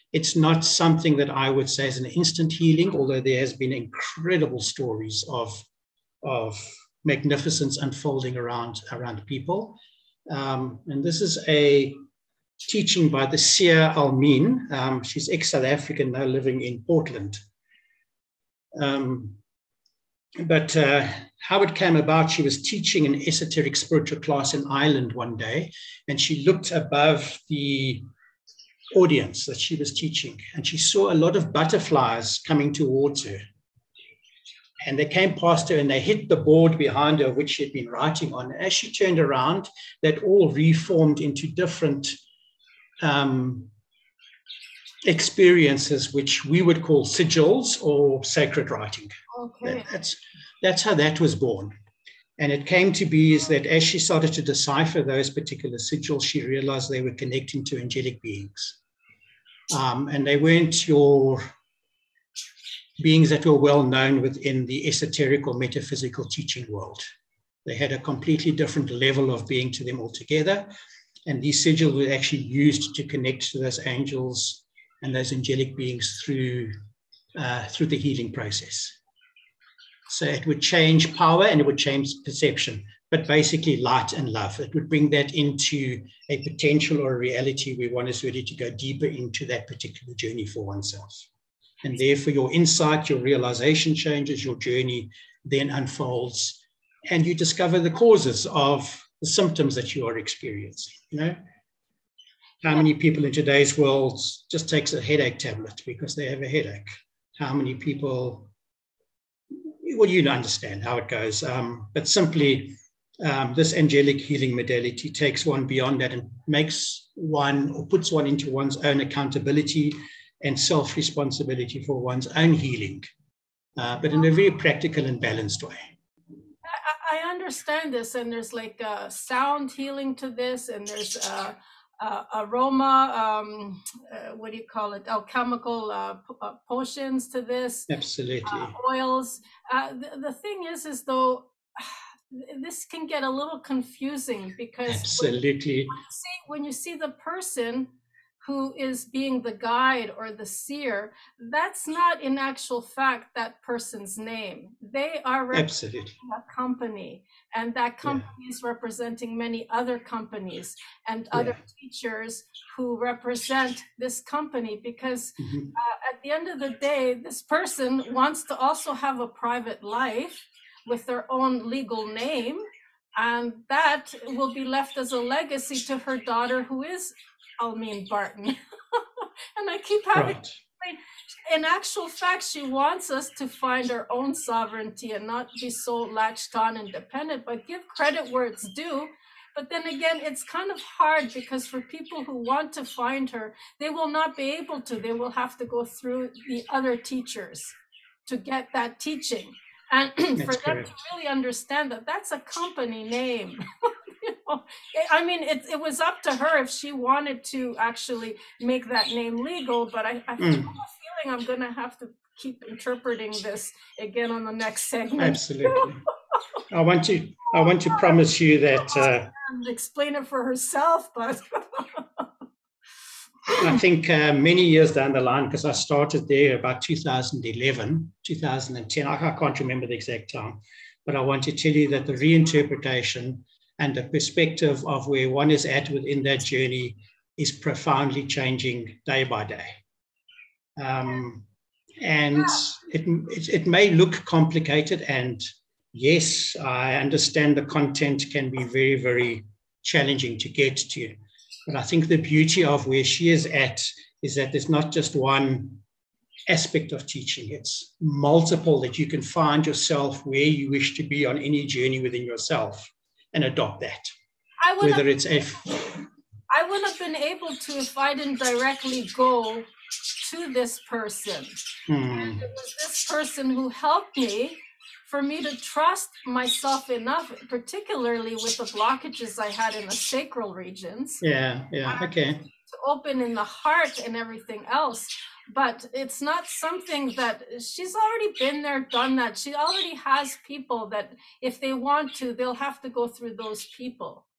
It's not something that I would say is an instant healing, although there has been incredible stories of, of magnificence unfolding around, around people. Um, and this is a teaching by the Seer Almeen. Um, she's ex-South African, now living in Portland. Um, but uh, how it came about, she was teaching an esoteric spiritual class in Ireland one day, and she looked above the audience that she was teaching, and she saw a lot of butterflies coming towards her. And they came past her and they hit the board behind her, which she had been writing on. As she turned around, that all reformed into different um, experiences, which we would call sigils or sacred writing. Okay. That, that's, that's how that was born. And it came to be is that as she started to decipher those particular sigils, she realized they were connecting to angelic beings. Um, and they weren't your beings that were well known within the esoteric or metaphysical teaching world. They had a completely different level of being to them altogether. And these sigils were actually used to connect to those angels and those angelic beings through, uh, through the healing process. So it would change power and it would change perception, but basically light and love. It would bring that into a potential or a reality where one is ready to go deeper into that particular journey for oneself. And therefore your insight, your realization changes, your journey then unfolds, and you discover the causes of the symptoms that you are experiencing. You know, how many people in today's world just takes a headache tablet because they have a headache? How many people, well, you understand how it goes, um, but simply um, this angelic healing modality takes one beyond that and makes one or puts one into one's own accountability and self-responsibility for one's own healing, uh, but in a very practical and balanced way. I, I understand this, and there's like uh, sound healing to this, and there's uh, uh, aroma, um, uh, what do you call it, alchemical uh, p- uh, potions to this. Absolutely. Uh, oils. Uh, the, the thing is, is though, this can get a little confusing because Absolutely. When, when, you see, when you see the person who is being the guide or the seer, that's not in actual fact that person's name. They are representing Absolutely. a company, and that company yeah. is representing many other companies and other yeah. teachers who represent this company, because mm-hmm. uh, at the end of the day, this person wants to also have a private life with their own legal name, and that will be left as a legacy to her daughter, who is Almeen Barton. And I keep having right. to explain, in actual fact, she wants us to find our own sovereignty and not be so latched on and dependent, but give credit where it's due. But then again, it's kind of hard because for people who want to find her, they will not be able to. They will have to go through the other teachers to get that teaching. And for them correct. to really understand that that's a company name. You know, I mean, it, it was up to her if she wanted to actually make that name legal, but I, I mm. have a feeling I'm going to have to keep interpreting this again on the next segment. Absolutely. I want to I want to promise you that uh, explain it for herself, but I think uh, many years down the line, because I started there about two thousand eleven, two thousand ten, I, I can't remember the exact time, but I want to tell you that the reinterpretation and the perspective of where one is at within that journey is profoundly changing day by day. Um, and it, it, it may look complicated, and yes, I understand the content can be very, very challenging to get to. But I think the beauty of where she is at is that there's not just one aspect of teaching, it's multiple that you can find yourself where you wish to be on any journey within yourself and adopt that. I would Whether have, it's a... I would have been able to if I didn't directly go to this person. Hmm. And it was this person who helped me for me to trust myself enough, particularly with the blockages I had in the sacral regions. Yeah, yeah, okay. To open in the heart and everything else. But it's not something that she's already been there, done that. She already has people that if they want to, they'll have to go through those people.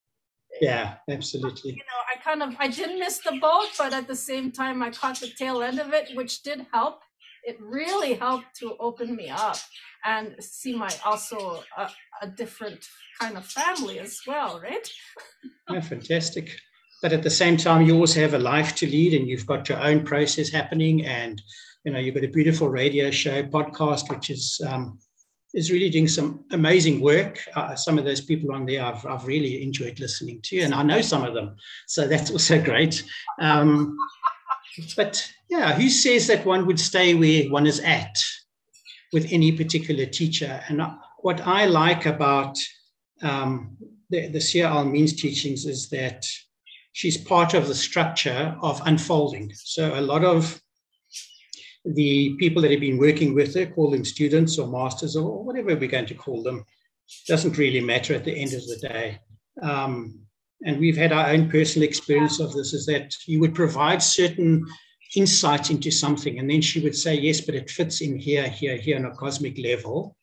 Yeah, absolutely. You know, I kind of, I didn't miss the boat, but at the same time, I caught the tail end of it, which did help. It really helped to open me up and see my also a, a different kind of family as well, right? Yeah, fantastic. But at the same time, you also have a life to lead, and you've got your own process happening, and you know you've got a beautiful radio show, podcast, which is um, is really doing some amazing work. Uh, some of those people on there, I've I've really enjoyed listening to, and I know some of them, so that's also great. Um, but yeah, who says that one would stay where one is at with any particular teacher? And what I like about um, the, the Sia Al-Amin's teachings is that she's part of the structure of unfolding. So a lot of the people that have been working with her, call them students or masters or whatever we're going to call them, doesn't really matter at the end of the day. Um, and we've had our own personal experience of this, is that you would provide certain insight into something, and then she would say, yes, but it fits in here, here, here on a cosmic level.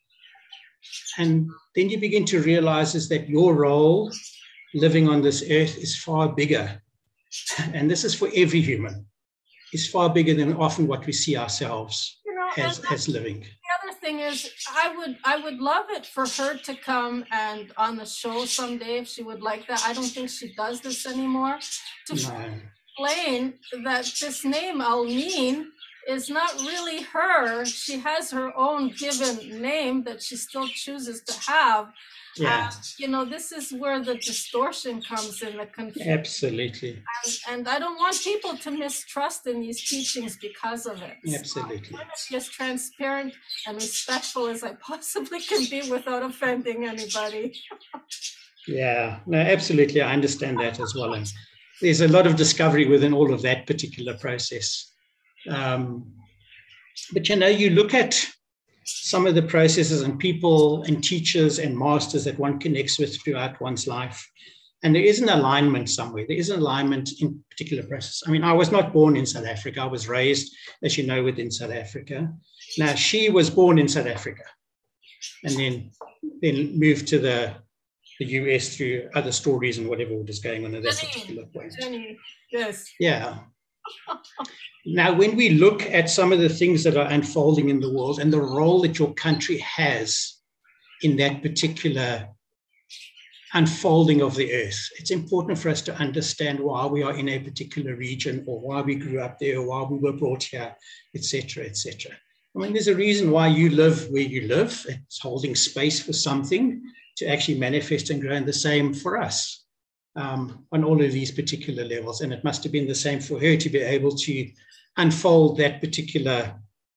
And then you begin to realize is that your role living on this earth is far bigger. And this is for every human. It's far bigger than often what we see ourselves You know, as, and as living. the other thing is, I would I would love it for her to come and on the show someday if she would like that. I don't think she does this anymore. To No. explain that this name Almin is not really her. She has her own given name that she still chooses to have. Yeah, Uh, you know, this is where the distortion comes in, the confusion. absolutely. And, and I don't want people to mistrust in these teachings because of it. So Absolutely. I'm trying to be as transparent and respectful as I possibly can be without offending anybody. Yeah, no, absolutely. I understand that as well. And there's a lot of discovery within all of that particular process. Um, but, you know, you look at some of the processes and people and teachers and masters that one connects with throughout one's life. And there is an alignment somewhere. There is an alignment in particular process. I mean, I was not born in South Africa. I was raised, as you know, within South Africa. Now, she was born in South Africa and then, then moved to the, the U S through other stories and whatever was going on at that Jenny, particular point. Jenny, yes. Yeah. Now, when we look at some of the things that are unfolding in the world and the role that your country has in that particular unfolding of the earth, it's important for us to understand why we are in a particular region, or why we grew up there, or why we were brought here, et cetera, et cetera. I mean, there's a reason why you live where you live. It's holding space for something to actually manifest and grow, and the same for us um, on all of these particular levels. And it must have been the same for her to be able to unfold that particular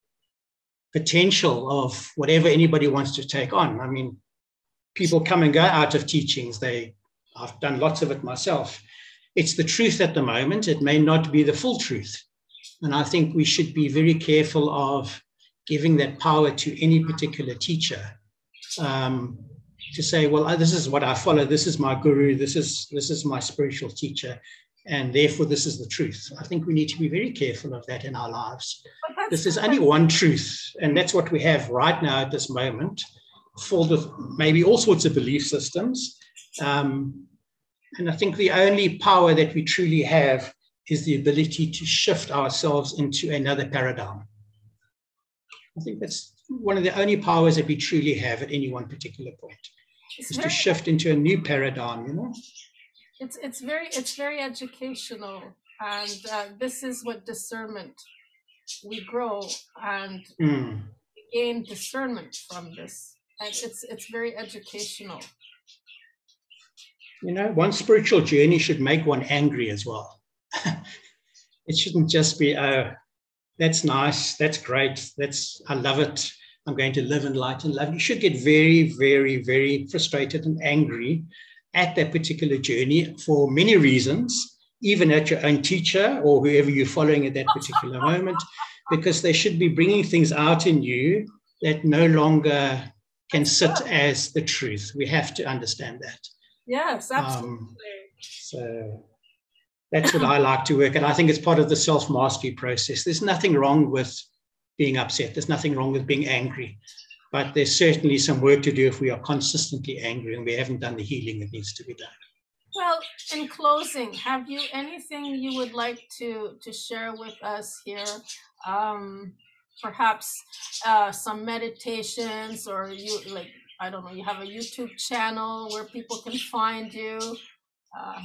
potential of whatever anybody wants to take on. I mean, people come and go out of teachings. They, I've done lots of it myself. It's the truth at the moment. It may not be the full truth. And I think we should be very careful of giving that power to any particular teacher um, to say, well, this is what I follow. This is my guru. This is, this is my spiritual teacher. And therefore, this is the truth. I think we need to be very careful of that in our lives. This is only one truth. And that's what we have right now at this moment, filled with maybe all sorts of belief systems. Um, and I think the only power that we truly have is the ability to shift ourselves into another paradigm. I think that's one of the only powers that we truly have at any one particular point, It's is very, to shift into a new paradigm, you know? it's it's very it's very educational, and uh, this is what discernment. We grow and Mm. we gain discernment from this, and it's it's very educational. You know, one spiritual journey should make one angry as well. It shouldn't just be, oh, that's nice, that's great, that's, I love it, I'm going to live in light and love. You should get very, very, very frustrated and angry at that particular journey for many reasons, even at your own teacher or whoever you're following at that particular moment, because they should be bringing things out in you that no longer can sit as the truth. We have to understand that. Yes, absolutely. Um, so that's what I like to work at. I think it's part of the self-mastery process. There's nothing wrong with being upset. There's nothing wrong with being angry. But there's certainly some work to do if we are consistently angry and we haven't done the healing that needs to be done. Well, in closing, have you anything you would like to to share with us here? Um, Perhaps uh, some meditations, or you like I don't know. You have a YouTube channel where people can find you. Uh,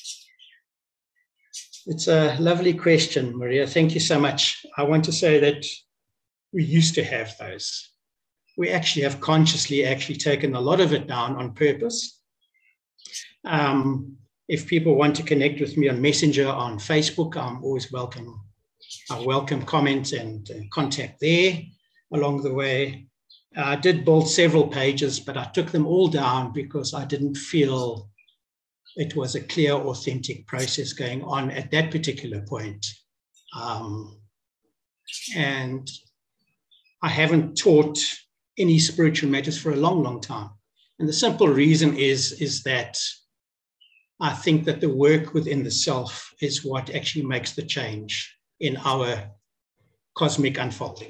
It's a lovely question, Maria. Thank you so much. I want to say that we used to have those. We actually have consciously actually taken a lot of it down on purpose. Um, if people want to connect with me on Messenger, on Facebook, I'm always welcome. I welcome comments and, and contact there along the way. I did build several pages, but I took them all down because I didn't feel it was a clear, authentic process going on at that particular point. Um, and I haven't taught any spiritual matters for a long, long time. And the simple reason is, is that I think that the work within the self is what actually makes the change in our cosmic unfolding.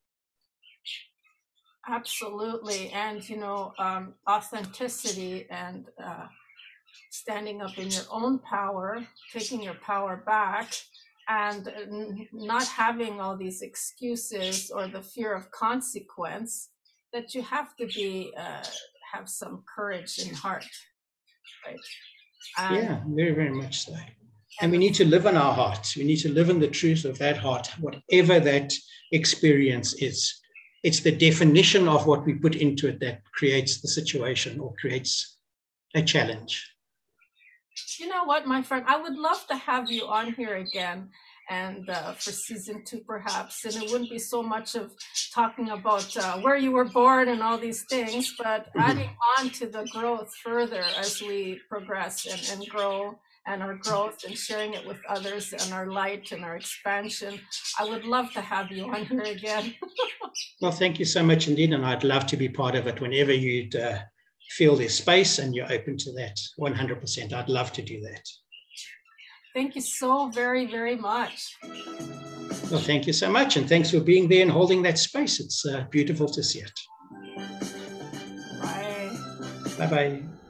Absolutely. And, you know, um, authenticity and uh, standing up in your own power, taking your power back, and n- not having all these excuses or the fear of consequence, that you have to be, uh, have some courage in heart, right? And, Yeah, very, very much so. And and we the- need to live in our hearts. We need to live in the truth of that heart, whatever that experience is. It's the definition of what we put into it that creates the situation or creates a challenge. You know what, my friend, I would love to have you on here again, and uh, for season two perhaps, and it wouldn't be so much of talking about uh, where you were born and all these things, but Mm-hmm. adding on to the growth further as we progress and, and grow, and our growth and sharing it with others, and our light and our expansion. I would love to have you on here again. Well, thank you so much indeed, and I'd love to be part of it whenever you'd uh, feel there's space and you're open to that. one hundred percent. I'd love to do that. Thank you so very, very much. Well, thank you so much, and thanks for being there and holding that space. It's uh, beautiful to see it. Bye. Bye-bye.